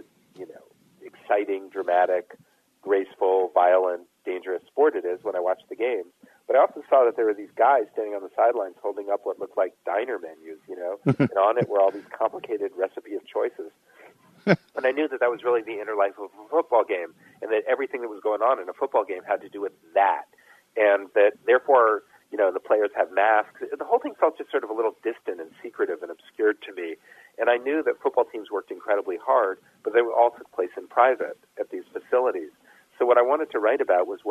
exciting, dramatic, graceful, violent, dangerous sport it is when I watched the games. But I also saw that there were these guys standing on the sidelines holding up what looked like diner menus, and on it were all these complicated recipe of choices. And I knew that was really the inner life of a football game, and that everything that was going on in a football game had to do with that. And that, therefore, the players have masks. The whole thing felt just sort of a little distant and secretive and obscured to me. And I knew that football teams worked incredibly hard, but they all took place in private at these facilities. So what I wanted to write about was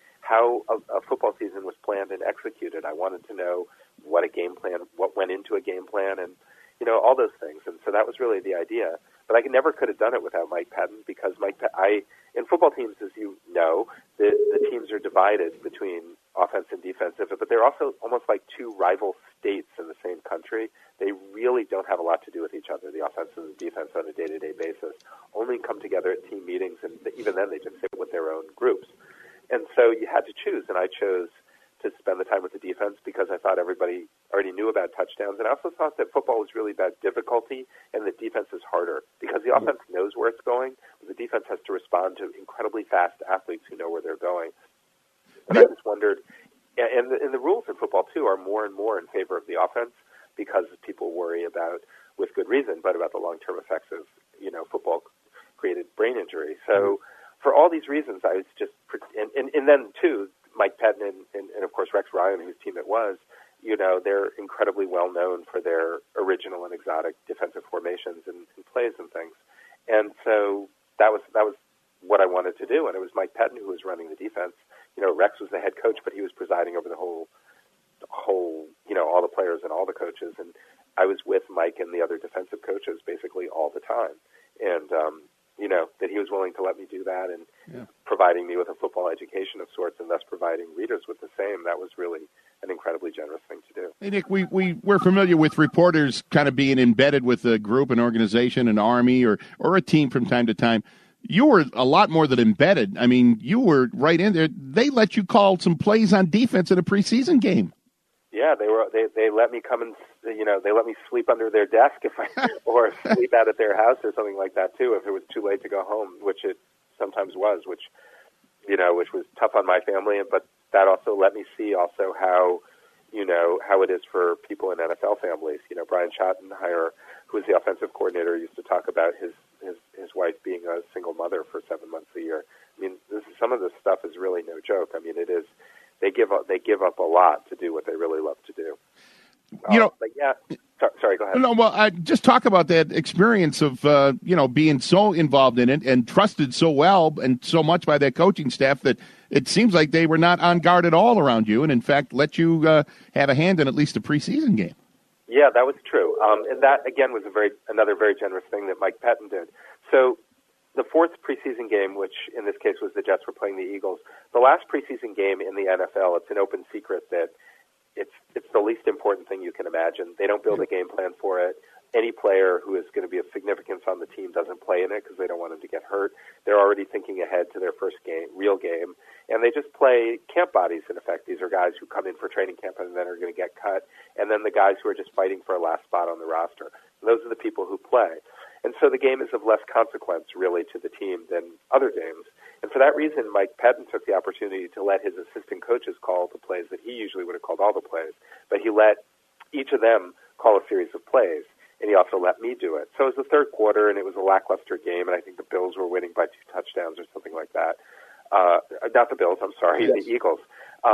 how a football season was planned and executed. I wanted to know what a game plan, what went into a game plan, and all those things. And so that was really the idea. But I never could have done it without Mike Patton, because in football teams, as you know, the teams are divided between offense and defensive, but they're also almost like two rival states in the same country, they really don't have a lot to do with each other, the offense and the defense on a day-to-day basis, only come together at team meetings, and even then they just sit with their own groups. And so you had to choose, and I chose to spend the time with the defense because I thought everybody already knew about touchdowns, and I also thought that football was really about difficulty and the defense is harder because the offense knows where it's going, but the defense has to respond to incredibly fast athletes who know where they're going. And I just wondered, and the rules in football, too, are more and more in favor of the offense because people worry about, with good reason, but about the long-term effects of, football-created brain injury. So for all these reasons, I was just, and then, too, Mike Pettine and, of course, Rex Ryan, whose team it was, they're incredibly well known for their original and exotic defensive formations and plays and things. And so that was what I wanted to do, and it was Mike Pettine who was running the defense. Rex was the head coach, but he was presiding over the whole, all the players and all the coaches, and I was with Mike and the other defensive coaches basically all the time. And, that he was willing to let me do that and providing me with a football education of sorts and thus providing readers with the same, that was really an incredibly generous thing to do. Hey, Nick, we're familiar with reporters kind of being embedded with a group, an organization, an army, or a team from time to time. You were a lot more than embedded. I mean, you were right in there. They let you call some plays on defense in a preseason game. Yeah, they let me come and they let me sleep under their desk or sleep out at their house or something like that too if it was too late to go home, which it sometimes was, which was tough on my family, but that also let me see also how it is for people in NFL families. Brian Schottenheimer, who was the offensive coordinator, used to talk about his wife being a single mother for 7 months a year. I mean, some of this stuff is really no joke. I mean, it is. They give up a lot to do what they really love to do. But yeah. Sorry, go ahead. No, well, I just talk about that experience of being so involved in it and trusted so well and so much by that coaching staff that it seems like they were not on guard at all around you, and in fact let you have a hand in at least a preseason game. Yeah, that was true, and that again was another very generous thing that Mike Pettine did. So the fourth preseason game, which in this case was the Jets were playing the Eagles, the last preseason game in the NFL, it's an open secret that it's the least important thing you can imagine. They don't build a game plan for it. Any player who is going to be of significance on the team doesn't play in it because they don't want him to get hurt. They're already thinking ahead to their first game, real game, and they just play camp bodies, in effect. These are guys who come in for training camp and then are going to get cut, and then the guys who are just fighting for a last spot on the roster. And those are the people who play. And so the game is of less consequence, really, to the team than other games. And for that reason, Mike Pettine took the opportunity to let his assistant coaches call the plays that he usually would have called all the plays. But he let each of them call a series of plays, and he also let me do it. So it was the third quarter, and it was a lackluster game, and I think the Bills were winning by 2 touchdowns or something like that. Not the Bills, I'm sorry, yes. The Eagles.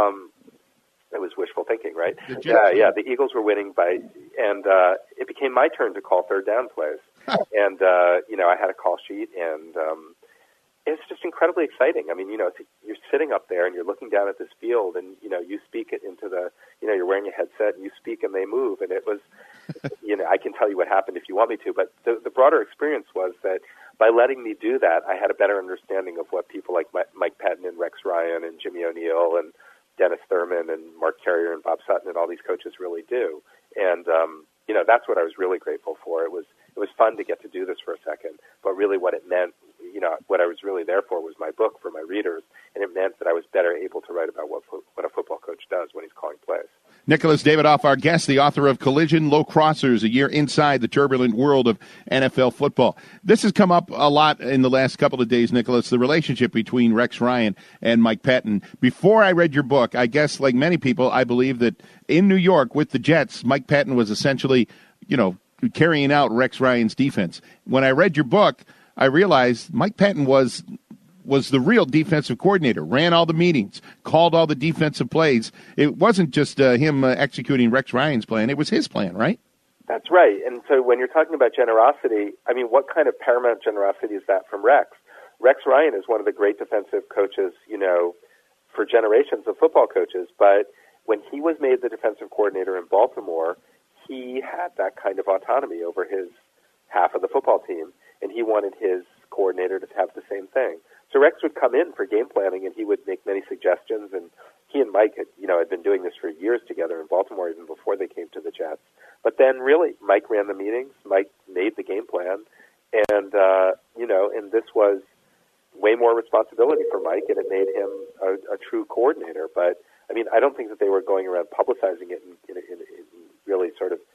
It was wishful thinking, right? Yeah, the Eagles were winning and it became my turn to call third down plays. And, I had a call sheet, and it's just incredibly exciting. I mean, you're sitting up there, and you're looking down at this field, and, you speak it into the, you're wearing a headset, and you speak, and they move. And it was, I can tell you what happened if you want me to, but the broader experience was that by letting me do that, I had a better understanding of what people like Mike Pettine and Rex Ryan and Jimmy O'Neill and Dennis Thurman and Mark Carrier and Bob Sutton and all these coaches really do. And, that's what I was really grateful for. It was fun to get to do this for a second, but really what it meant, what I was really there for was my book for my readers, and it meant that I was better able to write about what a football coach does when he's calling plays. Nicholas Davidoff, our guest, the author of Collision, Low Crossers, a year inside the turbulent world of NFL football. This has come up a lot in the last couple of days, Nicholas, the relationship between Rex Ryan and Mike Pettine. Before I read your book, I guess like many people, I believe that in New York with the Jets, Mike Pettine was essentially, carrying out Rex Ryan's defense. When I read your book, I realized Mike Pettine was the real defensive coordinator, ran all the meetings, called all the defensive plays. It wasn't just him executing Rex Ryan's plan. It was his plan, right? That's right. And so when you're talking about generosity, I mean, what kind of paramount generosity is that from Rex? Rex Ryan is one of the great defensive coaches, for generations of football coaches. But when he was made the defensive coordinator in Baltimore, he had that kind of autonomy over his half of the football team, and he wanted his coordinator to have the same thing. So Rex would come in for game planning, and he would make many suggestions and he and Mike had been doing this for years together in Baltimore, even before they came to the Jets. But then, really, Mike ran the meetings. Mike made the game plan, and and this was way more responsibility for Mike, and it made him a true coordinator. But I mean, I don't think that they were going around publicizing it and really sort of,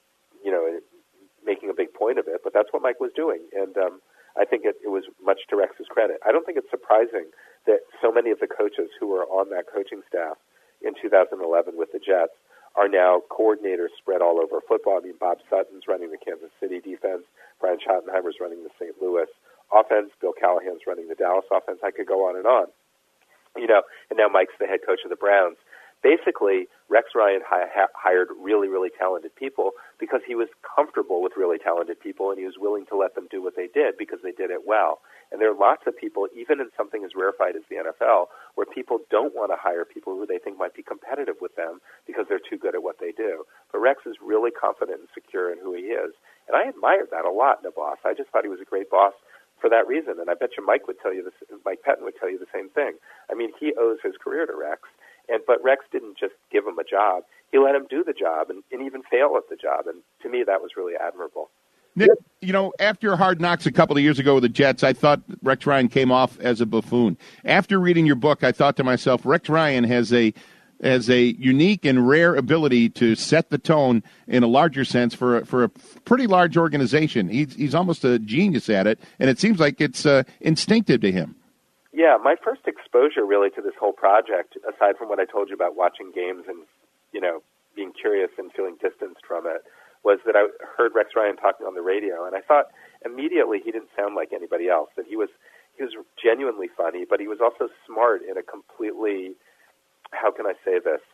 making a big point of it. But that's what Mike was doing, and I think it was much to Rex's credit. I don't think it's surprising that so many of the coaches who were on that coaching staff in 2011 with the Jets are now coordinators spread all over football. I mean, Bob Sutton's running the Kansas City defense. Brian Schottenheimer's running the St. Louis offense. Bill Callahan's running the Dallas offense. I could go on. And now Mike's the head coach of the Browns. Basically, Rex Ryan hired really, really talented people because he was comfortable with really talented people, and he was willing to let them do what they did because they did it well. And there are lots of people, even in something as rarefied as the NFL, where people don't want to hire people who they think might be competitive with them because they're too good at what they do. But Rex is really confident and secure in who he is. And I admired that a lot in a boss. I just thought he was a great boss for that reason. And I bet you Mike Pettine would tell you the same thing. I mean, he owes his career to Rex. But Rex didn't just give him a job. He let him do the job and even fail at the job. And to me, that was really admirable. Nick, after Hard Knocks a couple of years ago with the Jets, I thought Rex Ryan came off as a buffoon. After reading your book, I thought to myself, Rex Ryan has a unique and rare ability to set the tone in a larger sense for a pretty large organization. He's almost a genius at it, and it seems like it's instinctive to him. Yeah, my first exposure really to this whole project, aside from what I told you about watching games and, being curious and feeling distanced from it, was that I heard Rex Ryan talking on the radio, and I thought immediately he didn't sound like anybody else, that he was genuinely funny, but he was also smart in a completely, how can I say this,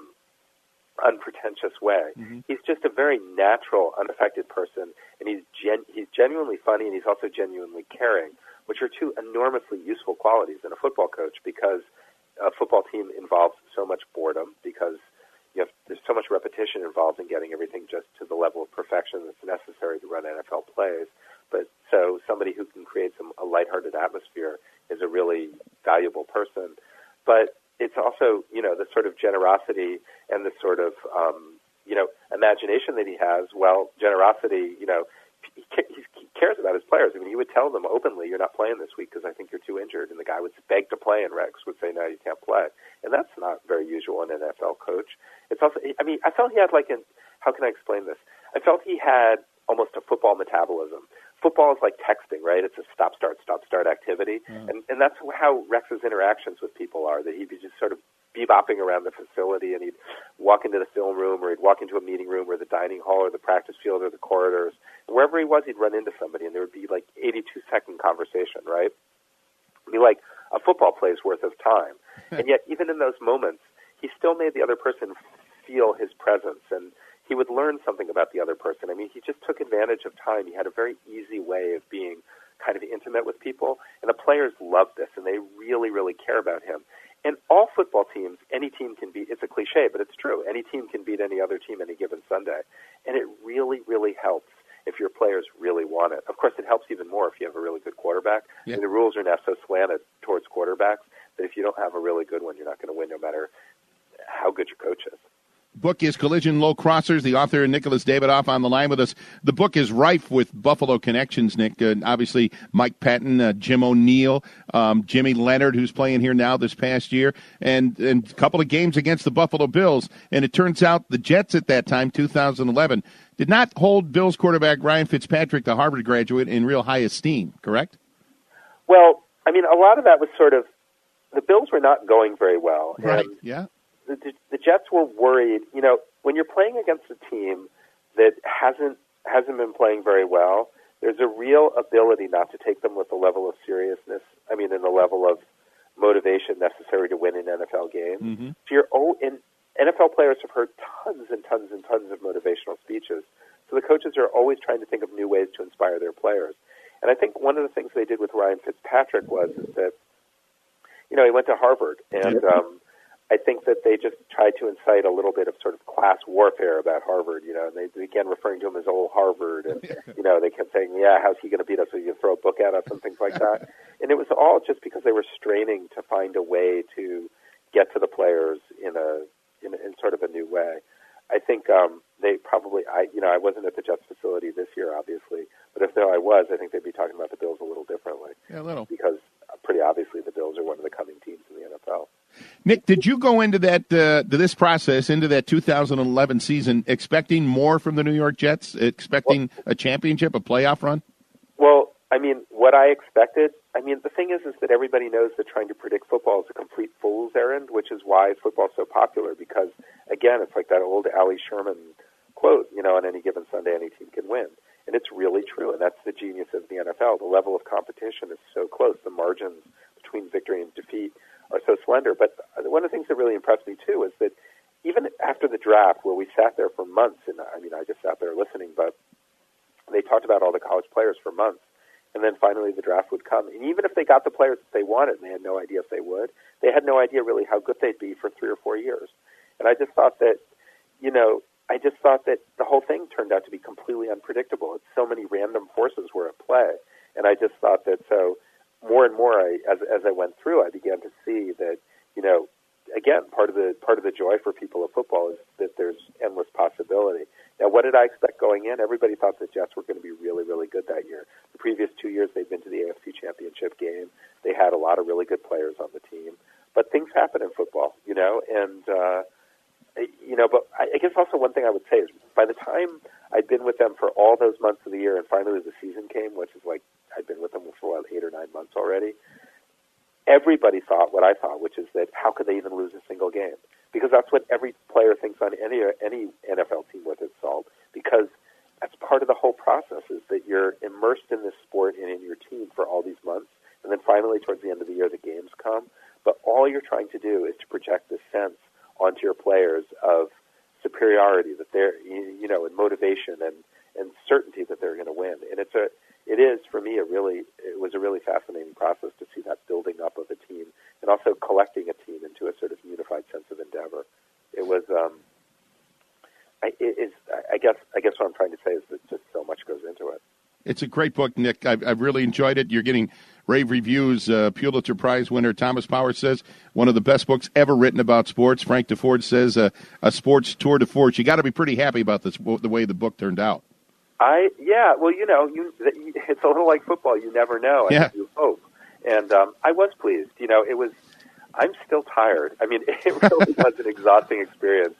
unpretentious way. Mm-hmm. He's just a very natural, unaffected person, and he's genuinely funny, and he's also genuinely caring, which are two enormously useful qualities in a football coach, because a football team involves so much boredom, because there's so much repetition involved in getting everything just to the level of perfection that's necessary to run NFL plays. But so somebody who can create a lighthearted atmosphere is a really valuable person. But it's also, the sort of generosity and the sort of, imagination that he has. Well, generosity, he cares about his players. I mean, he would tell them openly, you're not playing this week because I think you're too injured. And the guy would beg to play, and Rex would say, no, you can't play. And that's not very usual in an NFL coach. It's also, I felt he had how can I explain this? I felt he had almost a football metabolism. Football is like texting, right? It's a stop-start activity. Mm. And that's how Rex's interactions with people are, that he'd be just sort of bebopping around the facility, and he'd walk into the film room, or he'd walk into a meeting room, or the dining hall, or the practice field, or the corridors. And wherever he was, he'd run into somebody, and there would be 82-second conversation, right? It'd be like a football play's worth of time. And yet, even in those moments, he still made the other person feel his presence, and he would learn something about the other person. I mean, he just took advantage of time. He had a very easy way of being kind of intimate with people, and the players loved this, and they really, really care about him. And all football teams, any team can beat, it's a cliche, but it's true, any team can beat any other team any given Sunday. And it really, really helps if your players really want it. Of course, it helps even more if you have a really good quarterback. Yeah. And the rules are now so slanted towards quarterbacks that if you don't have a really good one, you're not going to win no matter how good your coach is. Book is Collision Low Crossers. The author, Nicholas Davidoff, on the line with us. The book is rife with Buffalo connections, Nick. Obviously, Mike Pettine, Jim O'Neill, Jimmy Leonard, who's playing here now this past year, and a couple of games against the Buffalo Bills. And it turns out the Jets at that time, 2011, did not hold Bills quarterback Ryan Fitzpatrick, the Harvard graduate, in real high esteem, correct? Well, I mean, a lot of that was sort of, the Bills were not going very well. Right, yeah. The Jets were worried. When you're playing against a team that hasn't been playing very well, there's a real ability not to take them with the level of seriousness, and the level of motivation necessary to win an NFL game. Mm-hmm. And NFL players have heard tons and tons and tons of motivational speeches, so the coaches are always trying to think of new ways to inspire their players. And I think one of the things they did with Ryan Fitzpatrick is that, he went to Harvard, and I think that they just tried to incite a little bit of sort of class warfare about Harvard, and they began referring to him as old Harvard, and, they kept saying, yeah, how's he going to beat us? So you can throw a book at us and things like that. And it was all just because they were straining to find a way to, get to the players in sort of a new way. I think they probably, I wasn't at the Jets facility this year, obviously, but if I was, I think they'd be talking about the Bills a little differently. Yeah, a little. Because pretty obviously the Bills are one of the coming teams in the NFL. Nick, did you go into this process, into that 2011 season, expecting more from the New York Jets, expecting a championship, a playoff run? Well, I mean, what I expected, the thing is that everybody knows that trying to predict football is a complete fool's errand, which is why football's so popular, because, again, it's like that old Allie Sherman quote, on any given Sunday, any team can win. And it's really true, and that's the genius of the NFL. The level of competition is so close. The margins between victory and defeat are so slender. But one of the things that really impressed me, too, is that even after the draft, where we sat there for months, and I just sat there listening, but they talked about all the college players for months, and then finally the draft would come. And even if they got the players that they wanted, and they had no idea if they would, they had no idea really how good they'd be for 3 or 4 years. And I just thought that, the whole thing turned out to be completely unpredictable. It's so many random forces were at play. And I just thought that, so more and more, as I went through, I began to see that, again, part of the joy for people of football is that there's endless possibility. Now, what did I expect going in? Everybody thought the Jets were going to be really, really good that year. The previous 2 years, they'd been to the AFC Championship game. They had a lot of really good players on the team. But things happen in football, but I guess also one thing I would say is by the time I'd been with them for all those months of the year and finally the season came, which is like I'd been with them for 8 or 9 months already, everybody thought what I thought, which is that how could they even lose a single game? Because that's what every player thinks on any NFL team worth its salt, because that's part of the whole process is that you're immersed in this sport and in your team for all these months, and then finally towards the end of the year the games come, but all you're trying to do is to project this sense onto your players of superiority, that they're, and motivation and certainty that they're going to win. And it is for me it was a really fascinating process to see that building up of a team and also collecting a team into a sort of unified sense of endeavor. It was, I guess what I'm trying to say is that just so much goes into it. It's a great book, Nick. I've really enjoyed it. You're getting rave reviews. Pulitzer Prize winner Thomas Powers says one of the best books ever written about sports. Frank DeFord says a sports tour de force. You got to be pretty happy about this, the way the book turned out. It's a little like football. You never know. Yeah. You hope. And I was pleased. I'm still tired. I mean, it really was an exhausting experience.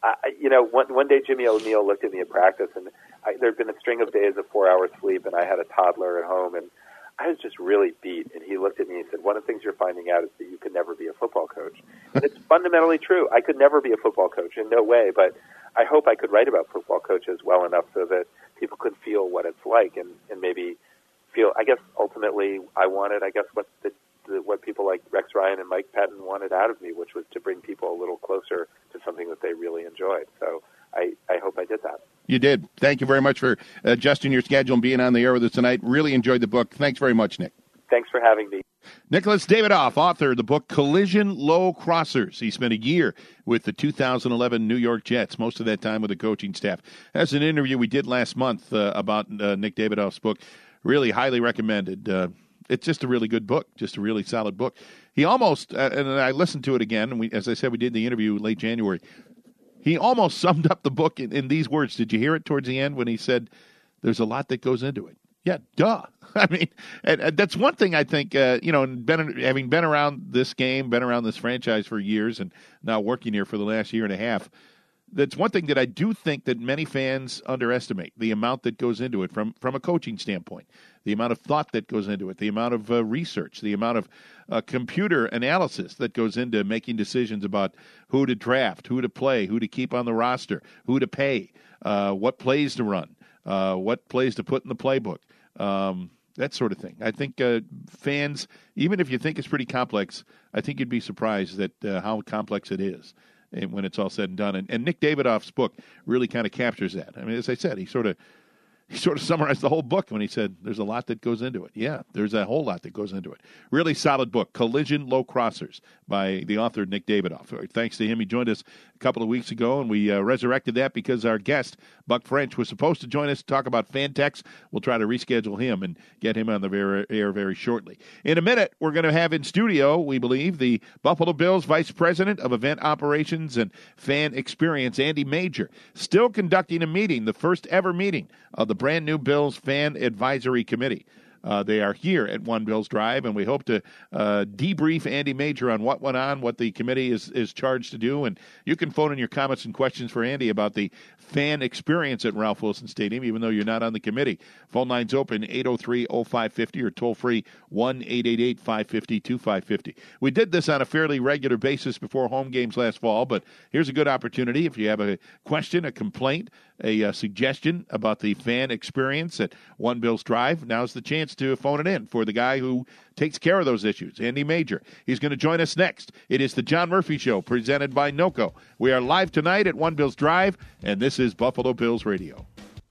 One day Jimmy O'Neill looked at me at practice, and there had been a string of days of 4 hours sleep, and I had a toddler at home, and I was just really beat. And he looked at me and said, one of the things you're finding out is that you could never be a football coach. And it's fundamentally true. I could never be a football coach, in no way, but I hope I could write about football coaches well enough so that people could feel what it's like and maybe feel, I guess, ultimately I wanted, what people like Rex Ryan and Mike Pettin wanted out of me, which was to bring people a little closer to something that they really enjoyed. So I hope I did that. You did. Thank you very much for adjusting your schedule and being on the air with us tonight. Really enjoyed the book. Thanks very much, Nick. Thanks for having me. Nicholas Davidoff, author of the book Collision Low Crossers. He spent a year with the 2011 New York Jets, most of that time with the coaching staff. That's an interview we did last month about Nick Davidoff's book. Really highly recommended. It's just a really good book, just a really solid book. He almost, and I listened to it again, and as I said, we did the interview late January. He almost summed up the book in these words. Did you hear it towards the end when he said, there's a lot that goes into it? Yeah, duh. I mean, and that's one thing I think, having been around this game, been around this franchise for years, and now working here for the last year and a half, that's one thing that I do think that many fans underestimate, the amount that goes into it from a coaching standpoint, the amount of thought that goes into it, the amount of research, the amount of computer analysis that goes into making decisions about who to draft, who to play, who to keep on the roster, who to pay, what plays to run, what plays to put in the playbook, that sort of thing. I think fans, even if you think it's pretty complex, I think you'd be surprised at how complex it is when it's all said and done. And Nick Davidoff's book really kind of captures that. I mean, as I said, he sort of he sort of summarized the whole book when he said there's a lot that goes into it. Yeah, there's a whole lot that goes into it. Really solid book, Collision Low Crossers, by the author Nick Davidoff. Thanks to him. He joined us a couple of weeks ago, and we resurrected that because our guest, Buck French, was supposed to join us to talk about Fantex. We'll try to reschedule him and get him on the air very shortly. In a minute, we're going to have in studio, we believe, the Buffalo Bills Vice President of Event Operations and Fan Experience, Andy Major, still conducting a meeting, the first ever meeting of the brand new Bills Fan Advisory Committee. They are here at One Bills Drive, and we hope to debrief Andy Major on what went on, what the committee is charged to do. And you can phone in your comments and questions for Andy about the fan experience at Ralph Wilson Stadium, even though you're not on the committee. Phone lines open 803-0550 or toll-free 1-888-550-2550. We did this on a fairly regular basis before home games last fall, but here's a good opportunity. If you have a question, a complaint, a suggestion about the fan experience at One Bills Drive, now's the chance to phone it in for the guy who takes care of those issues, Andy Major. He's going to join us next. It is the John Murphy Show, presented by NOCO. We are live tonight at One Bills Drive, and this is Buffalo Bills Radio.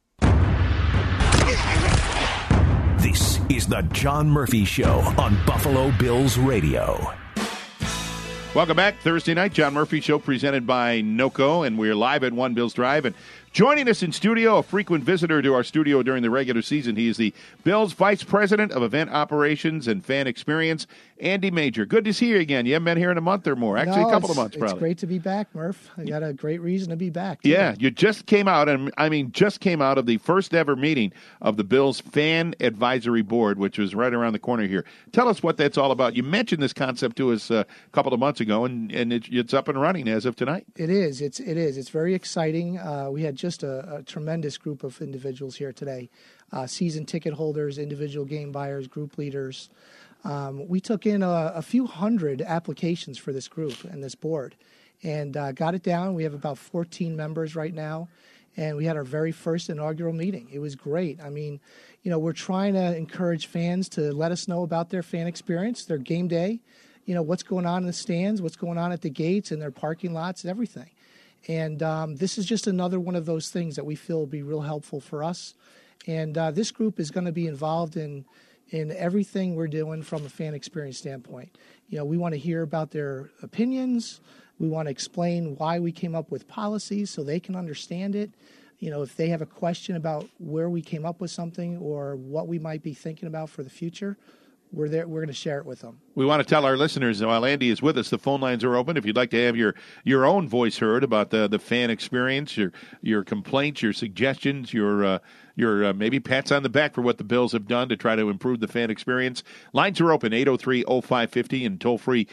This is the John Murphy Show on Buffalo Bills Radio. Welcome back. Thursday night, John Murphy Show presented by NOCO, and we're live at One Bills Drive. And joining us in studio, a frequent visitor to our studio during the regular season, he is the Bills Vice President of Event Operations and Fan Experience, Andy Major. Good to see you again. You haven't been here in a month or more. Actually, a couple of months, probably. It's great to be back, Murph. I got a great reason to be back, too. Yeah, you just came out, and just came out of the first ever meeting of the Bills Fan Advisory Board, which was right around the corner here. Tell us what that's all about. You mentioned this concept to us a couple of months ago, and it's up and running as of tonight. It is. It's very exciting. We had just a tremendous group of individuals here today, season ticket holders, individual game buyers, group leaders. We took in a few hundred applications for this group and this board and got it down. We have about 14 members right now, and we had our very first inaugural meeting. It was great. I mean, we're trying to encourage fans to let us know about their fan experience, their game day, what's going on in the stands, what's going on at the gates and their parking lots and everything. And this is just another one of those things that we feel will be real helpful for us. And this group is going to be involved in everything we're doing from a fan experience standpoint. We want to hear about their opinions. We want to explain why we came up with policies so they can understand it. If they have a question about where we came up with something or what we might be thinking about for the future, we're there. We're going to share it with them. We want to tell our listeners, while Andy is with us, the phone lines are open. If you'd like to have your own voice heard about the fan experience, your complaints, your suggestions, your maybe pats on the back for what the Bills have done to try to improve the fan experience, lines are open, 803-0550 and toll-free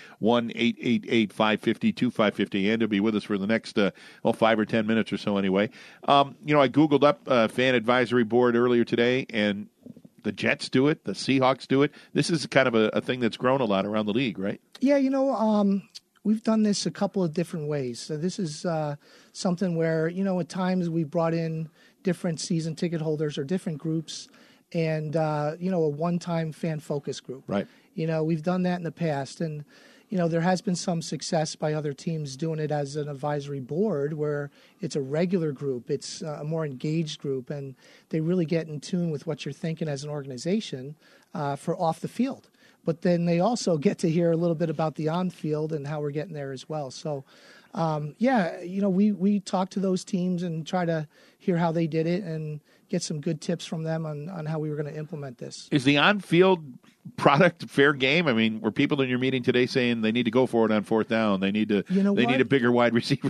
1-888-550-2550. Andy will be with us for the next 5 or 10 minutes or so anyway. I Googled up Fan Advisory Board earlier today, and the Jets do it. The Seahawks do it. This is kind of a thing that's grown a lot around the league, right? Yeah, we've done this a couple of different ways. So this is something where, at times we brought in different season ticket holders or different groups and, a one-time fan focus group. Right. We've done that in the past. And, there has been some success by other teams doing it as an advisory board where it's a regular group. It's a more engaged group, and they really get in tune with what you're thinking as an organization for off the field. But then they also get to hear a little bit about the on-field and how we're getting there as well. So, we talk to those teams and try to hear how they did it and get some good tips from them on how we were going to implement this. Is the on-field product fair game? I mean, were people in your meeting today saying they need to go for it on fourth down? They need to. Need a bigger wide receiver.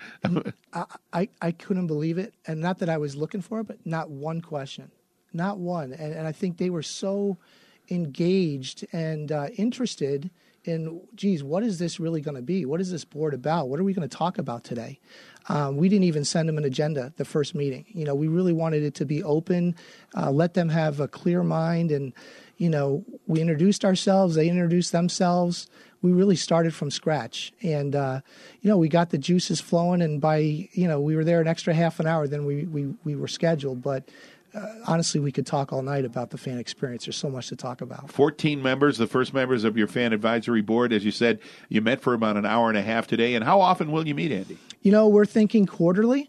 I couldn't believe it, and not that I was looking for it, but not one question, not one. And I think they were so engaged and interested in, geez, what is this really going to be? What is this board about? What are we going to talk about today? We didn't even send them an agenda the first meeting. We really wanted it to be open, let them have a clear mind. And, we introduced ourselves. They introduced themselves. We really started from scratch. And, we got the juices flowing. And by, we were there an extra half an hour than we were scheduled. But honestly, we could talk all night about the fan experience. There's so much to talk about. 14 members, the first members of your fan advisory board. As you said, you met for about an hour and a half today. And how often will you meet, Andy? We're thinking quarterly.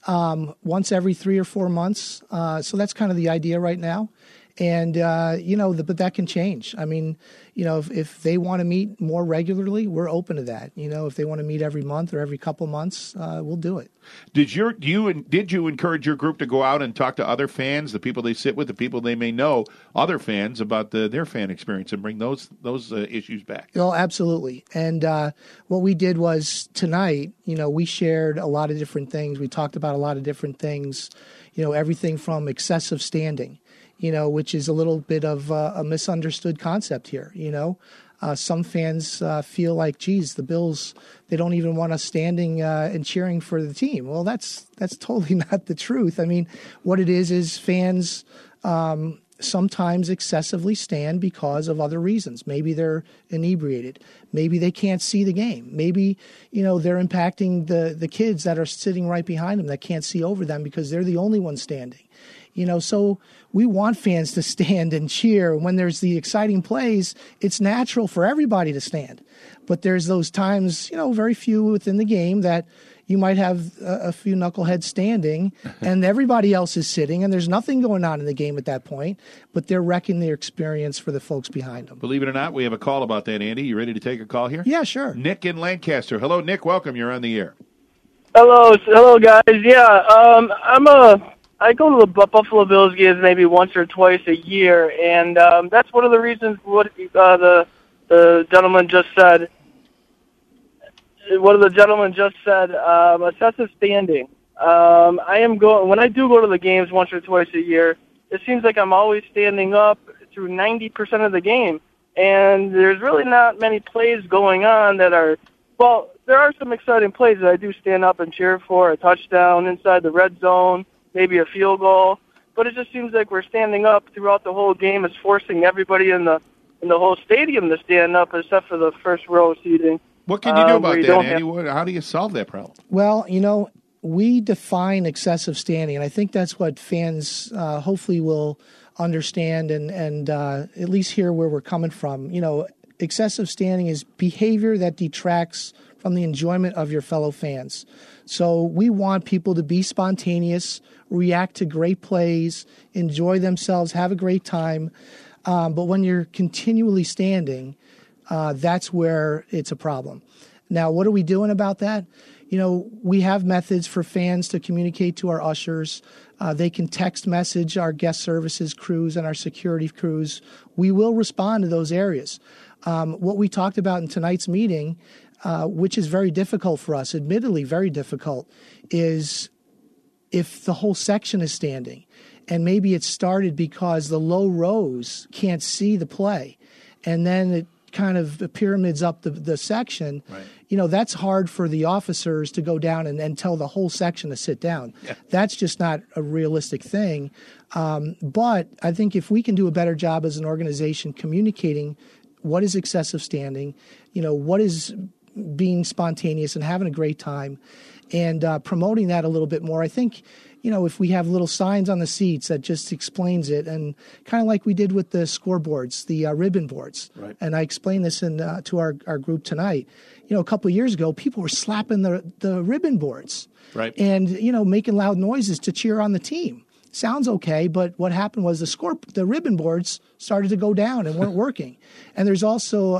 once every 3 or 4 months. So that's kind of the idea right now. And, but that can change. I mean, if they want to meet more regularly, we're open to that. If they want to meet every month or every couple months, we'll do it. Did you encourage your group to go out and talk to other fans, the people they sit with, the people they may know, other fans about their fan experience, and bring those issues back? Oh, absolutely. And what we did was tonight, we shared a lot of different things. We talked about a lot of different things, everything from excessive standing, which is a little bit of a misunderstood concept here. Some fans feel like, geez, the Bills, they don't even want us standing and cheering for the team. Well, that's totally not the truth. I mean, what it is fans sometimes excessively stand because of other reasons. Maybe they're inebriated. Maybe they can't see the game. Maybe, they're impacting the kids that are sitting right behind them that can't see over them because they're the only ones standing. So we want fans to stand and cheer. When there's the exciting plays, it's natural for everybody to stand. But there's those times, very few within the game that you might have a few knuckleheads standing and everybody else is sitting and there's nothing going on in the game at that point, but they're wrecking their experience for the folks behind them. Believe it or not, we have a call about that, Andy. You ready to take a call here? Yeah, sure. Nick in Lancaster. Hello, Nick. Welcome. You're on the air. Hello, guys. Yeah, I go to the Buffalo Bills games maybe once or twice a year, and that's one of the reasons what the gentleman just said. What the gentleman just said, excessive standing. When I do go to the games once or twice a year, it seems like I'm always standing up through 90% of the game, and there's really not many plays going on that are, well, there are some exciting plays that I do stand up and cheer for, a touchdown inside the red zone, maybe a field goal, but it just seems like we're standing up throughout the whole game. It's forcing everybody in the whole stadium to stand up except for the first row seating. What can you do about that, Andy? How do you solve that problem? Well, we define excessive standing, and I think that's what fans hopefully will understand and at least hear where we're coming from. Excessive standing is behavior that detracts from the enjoyment of your fellow fans. So we want people to be spontaneous, react to great plays, enjoy themselves, have a great time. But when you're continually standing, that's where it's a problem. Now, what are we doing about that? We have methods for fans to communicate to our ushers. They can text message our guest services crews and our security crews. We will respond to those areas. What we talked about in tonight's meeting, which is very difficult for us, admittedly very difficult, is if the whole section is standing, and maybe it started because the low rows can't see the play, and then it kind of pyramids up the section, right. That's hard for the officers to go down and tell the whole section to sit down. Yeah. That's just not a realistic thing. But I think if we can do a better job as an organization communicating what is excessive standing, what is being spontaneous and having a great time, and promoting that a little bit more, I think, if we have little signs on the seats that just explains it, and kind of like we did with the scoreboards, the ribbon boards. Right. And I explained this to our group tonight. A couple of years ago, people were slapping the ribbon boards. Right. And, making loud noises to cheer on the team. Sounds okay, but what happened was the ribbon boards started to go down and weren't working. And there's also,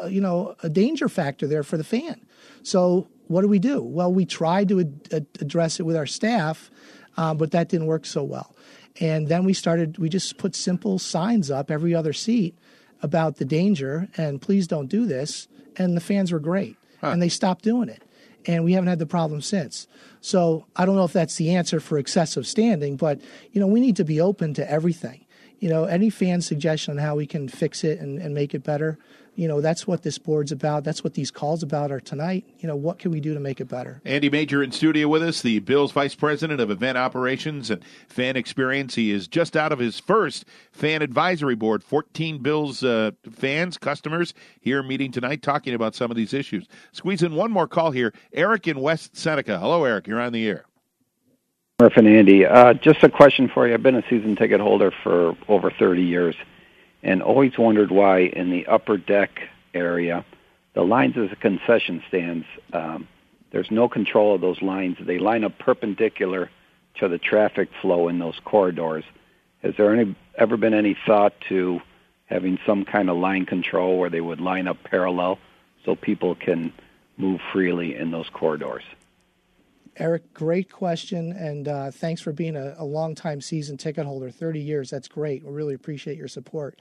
a danger factor there for the fan. So what do? Well, we tried to address it with our staff, but that didn't work so well. And then we just put simple signs up every other seat about the danger and please don't do this. And the fans were great. Huh. And they stopped doing it. And we haven't had the problem since. So I don't know if that's the answer for excessive standing, but, we need to be open to everything. Any fan suggestion on how we can fix it and make it better, that's what this board's about. That's what these calls about are tonight. What can we do to make it better? Andy Major in studio with us, the Bills Vice President of Event Operations and Fan Experience. He is just out of his first fan advisory board. 14 Bills fans, customers here meeting tonight talking about some of these issues. Squeeze in one more call here. Eric in West Seneca. Hello, Eric. You're on the air. Murph and Andy, just a question for you. I've been a season ticket holder for over 30 years. And always wondered why in the upper deck area, the lines as concession stands, there's no control of those lines. They line up perpendicular to the traffic flow in those corridors. Has there ever been any thought to having some kind of line control where they would line up parallel so people can move freely in those corridors? Eric, great question, and thanks for being a long-time season ticket holder, 30 years. That's great. We really appreciate your support.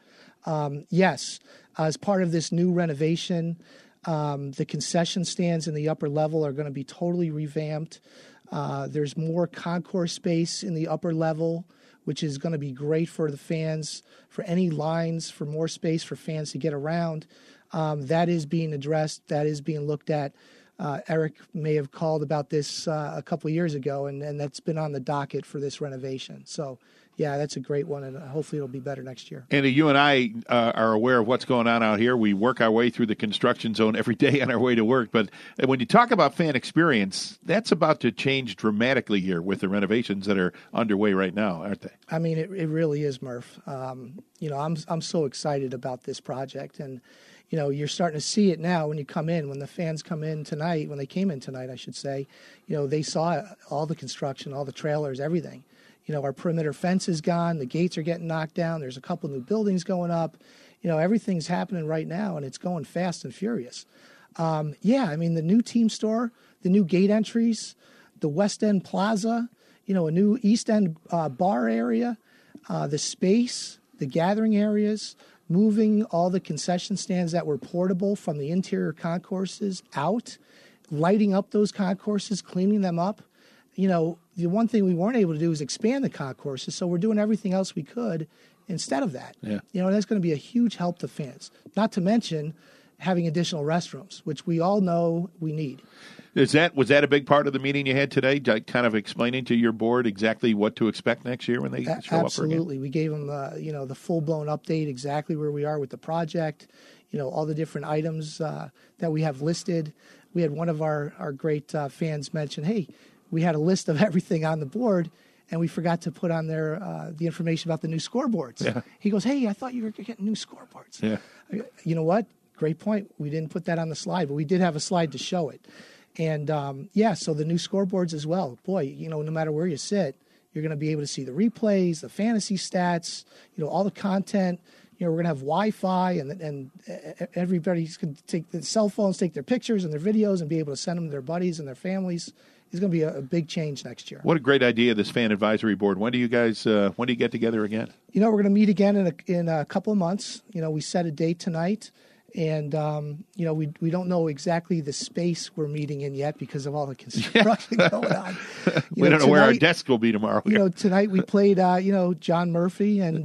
Yes, as part of this new renovation, the concession stands in the upper level are going to be totally revamped. There's more concourse space in the upper level, which is going to be great for the fans, for any lines, for more space for fans to get around. That is being addressed. That is being looked at. Eric may have called about this a couple of years ago, and that's been on the docket for this renovation. So, yeah, that's a great one, and hopefully it'll be better next year. Andy, you and I are aware of what's going on out here. We work our way through the construction zone every day on our way to work. But when you talk about fan experience, that's about to change dramatically here with the renovations that are underway right now, aren't they? I mean, it really is, Murph. I'm so excited about this project, and you're starting to see it now when you come in. When the fans come in tonight, when they came in tonight, I should say, they saw all the construction, all the trailers, everything. Our perimeter fence is gone. The gates are getting knocked down. There's a couple new buildings going up. Everything's happening right now, and it's going fast and furious. The new team store, the new gate entries, the West End Plaza, a new East End bar area, the space, the gathering areas, moving all the concession stands that were portable from the interior concourses out, lighting up those concourses, cleaning them up. The one thing we weren't able to do is expand the concourses, so we're doing everything else we could instead of that. Yeah. That's going to be a huge help to fans, not to mention having additional restrooms, which we all know we need. Was that a big part of the meeting you had today, kind of explaining to your board exactly what to expect next year when they show up again? Absolutely. We gave them the full-blown update, exactly where we are with the project, all the different items that we have listed. We had one of our great fans mention, hey, we had a list of everything on the board, and we forgot to put on there the information about the new scoreboards. Yeah. He goes, hey, I thought you were getting new scoreboards. Yeah. You know what? Great point. We didn't put that on the slide, but we did have a slide to show it. And, so the new scoreboards as well. Boy, no matter where you sit, you're going to be able to see the replays, the fantasy stats, all the content. We're going to have Wi-Fi, and everybody's going to take the cell phones, take their pictures and their videos, and be able to send them to their buddies and their families. It's going to be a big change next year. What a great idea, this fan advisory board. When do you guys get together again? We're going to meet again in a couple of months. We set a date tonight. And, we don't know exactly the space we're meeting in yet because of all the construction going on. We don't know where our desk will be tomorrow. Tonight we played, John Murphy and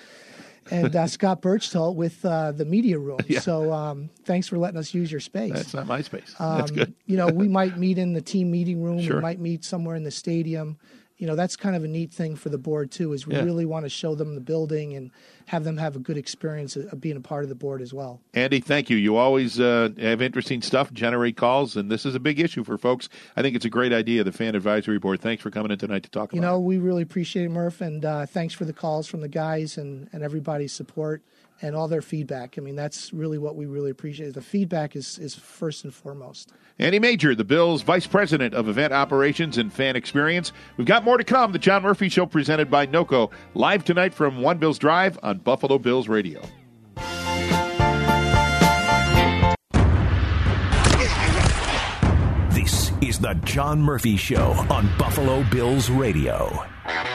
Scott Birchtold with the media room. Yeah. So thanks for letting us use your space. That's not my space. That's good. We might meet in the team meeting room. Sure. We might meet somewhere in the stadium. That's kind of a neat thing for the board, too, is we really want to show them the building and have them have a good experience of being a part of the board as well. Andy, thank you. You always have interesting stuff, generate calls, and this is a big issue for folks. I think it's a great idea, the Fan Advisory Board. Thanks for coming in tonight to talk about it. We really appreciate it, Murph, and thanks for the calls from the guys and everybody's support and all their feedback. I mean, that's really what we really appreciate. The feedback is first and foremost. Andy Major, the Bills' Vice President of Event Operations and Fan Experience. We've got more to come. The John Murphy Show presented by NOCO. Live tonight from One Bills Drive on Buffalo Bills Radio. This is the John Murphy Show on Buffalo Bills Radio.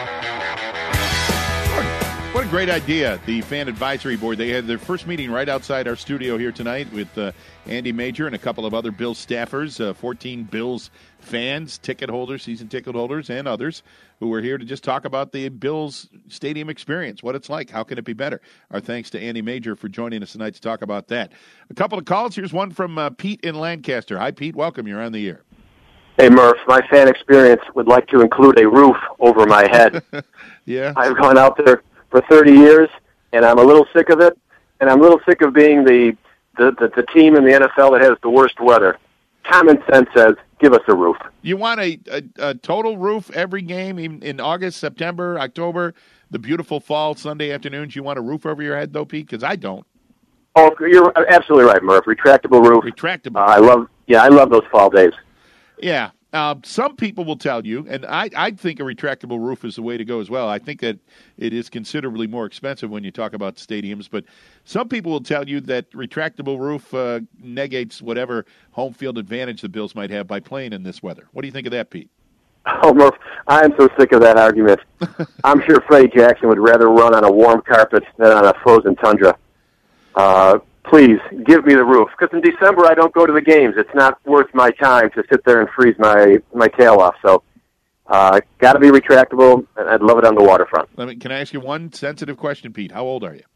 What a great idea, the Fan Advisory Board. They had their first meeting right outside our studio here tonight with Andy Major and a couple of other Bills staffers, 14 Bills fans, ticket holders, season ticket holders, and others who were here to just talk about the Bills stadium experience, what it's like, how can it be better. Our thanks to Andy Major for joining us tonight to talk about that. A couple of calls. Here's one from Pete in Lancaster. Hi, Pete. Welcome. You're on the air. Hey, Murph, my fan experience would like to include a roof over my head. Yeah. I've gone out there for 30 years, and I'm a little sick of it, and I'm a little sick of being the team in the NFL that has the worst weather. Common sense says, give us a roof. You want a total roof every game in August, September, October, the beautiful fall Sunday afternoons? You want a roof over your head, though, Pete? Because I don't. Oh, you're absolutely right, Murph. Retractable roof. Retractable. I love those fall days. Yeah, Some people will tell you, and I think a retractable roof is the way to go as well. I think that it is considerably more expensive when you talk about stadiums, but some people will tell you that retractable roof negates whatever home field advantage the Bills might have by playing in this weather. What do you think of that, Pete? Oh, Murph, I am so sick of that argument. I'm sure Freddie Jackson would rather run on a warm carpet than on a frozen tundra. Please, give me the roof. Because in December, I don't go to the games. It's not worth my time to sit there and freeze my tail off. So, got to be retractable, and I'd love it on the waterfront. Can I ask you one sensitive question, Pete? How old are you?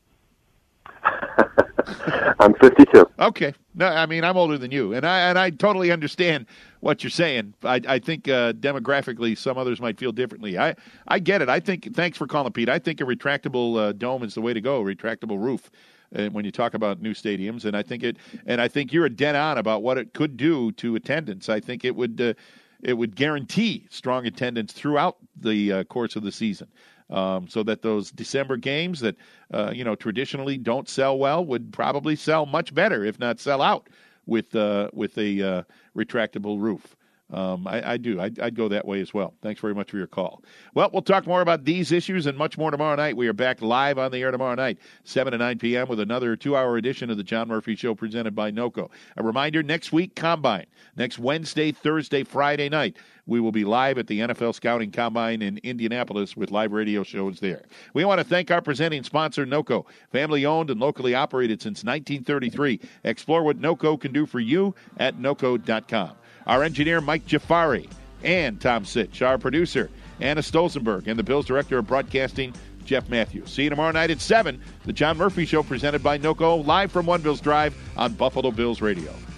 I'm 52. Okay. No, I mean, I'm older than you, and I totally understand what you're saying. I think demographically some others might feel differently. I get it. Thanks for calling, Pete. I think a retractable dome is the way to go, a retractable roof. When you talk about new stadiums, and I think you're dead on about what it could do to attendance. I think it would guarantee strong attendance throughout the course of the season, so that those December games that traditionally don't sell well would probably sell much better, if not sell out, with a retractable roof. I do. I'd go that way as well. Thanks very much for your call. Well, we'll talk more about these issues and much more tomorrow night. We are back live on the air tomorrow night, 7 to 9 p.m. with another 2-hour edition of the John Murphy Show presented by NOCO. A reminder, next week, Combine. Next Wednesday, Thursday, Friday night, we will be live at the NFL Scouting Combine in Indianapolis with live radio shows there. We want to thank our presenting sponsor, NOCO, family-owned and locally operated since 1933. Explore what NOCO can do for you at NOCO.com. Our engineer, Mike Jafari, and Tom Sitch. Our producer, Anna Stolzenberg, and the Bills Director of Broadcasting, Jeff Matthews. See you tomorrow night at 7, the John Murphy Show presented by NOCO, live from One Bills Drive on Buffalo Bills Radio.